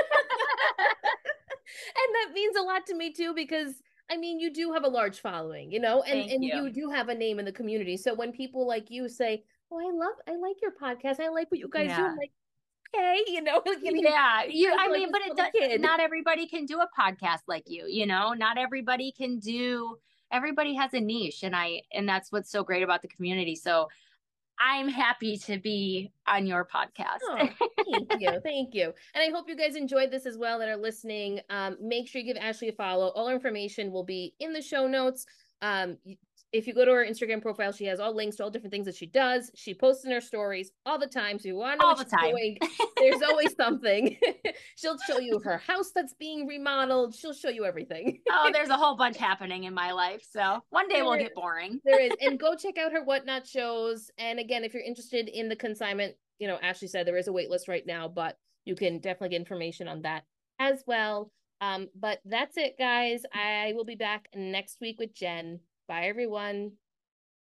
that means a lot to me too, because I mean, you do have a large following, you know, and, and you. you do have a name in the community. So when people like you say, oh, I love, I like your podcast. I like what you guys yeah. do. I'm like, okay, you know, like, yeah, you, I mean, but it does, not everybody can do a podcast like you, you know, not everybody can do, everybody has a niche. And I, and that's what's so great about the community. So I'm happy to be on your podcast. Oh, thank you. Thank you. And I hope you guys enjoyed this as well that are listening. Um, make sure you give Ashley a follow. All our information will be in the show notes. Um, if you go to her Instagram profile, she has all links to all different things that she does. She posts in her stories all the time. So you want to know all what the she's time. doing, there's always something. She'll show you her house that's being remodeled. She'll show you everything. Oh, there's a whole bunch happening in my life. So one day there we'll is. get boring. There is. And go check out her Whatnot shows. And again, if you're interested in the consignment, you know, Ashley said there is a wait list right now, but you can definitely get information on that as well. Um, but that's it, guys. I will be back next week with Jen. Bye, everyone.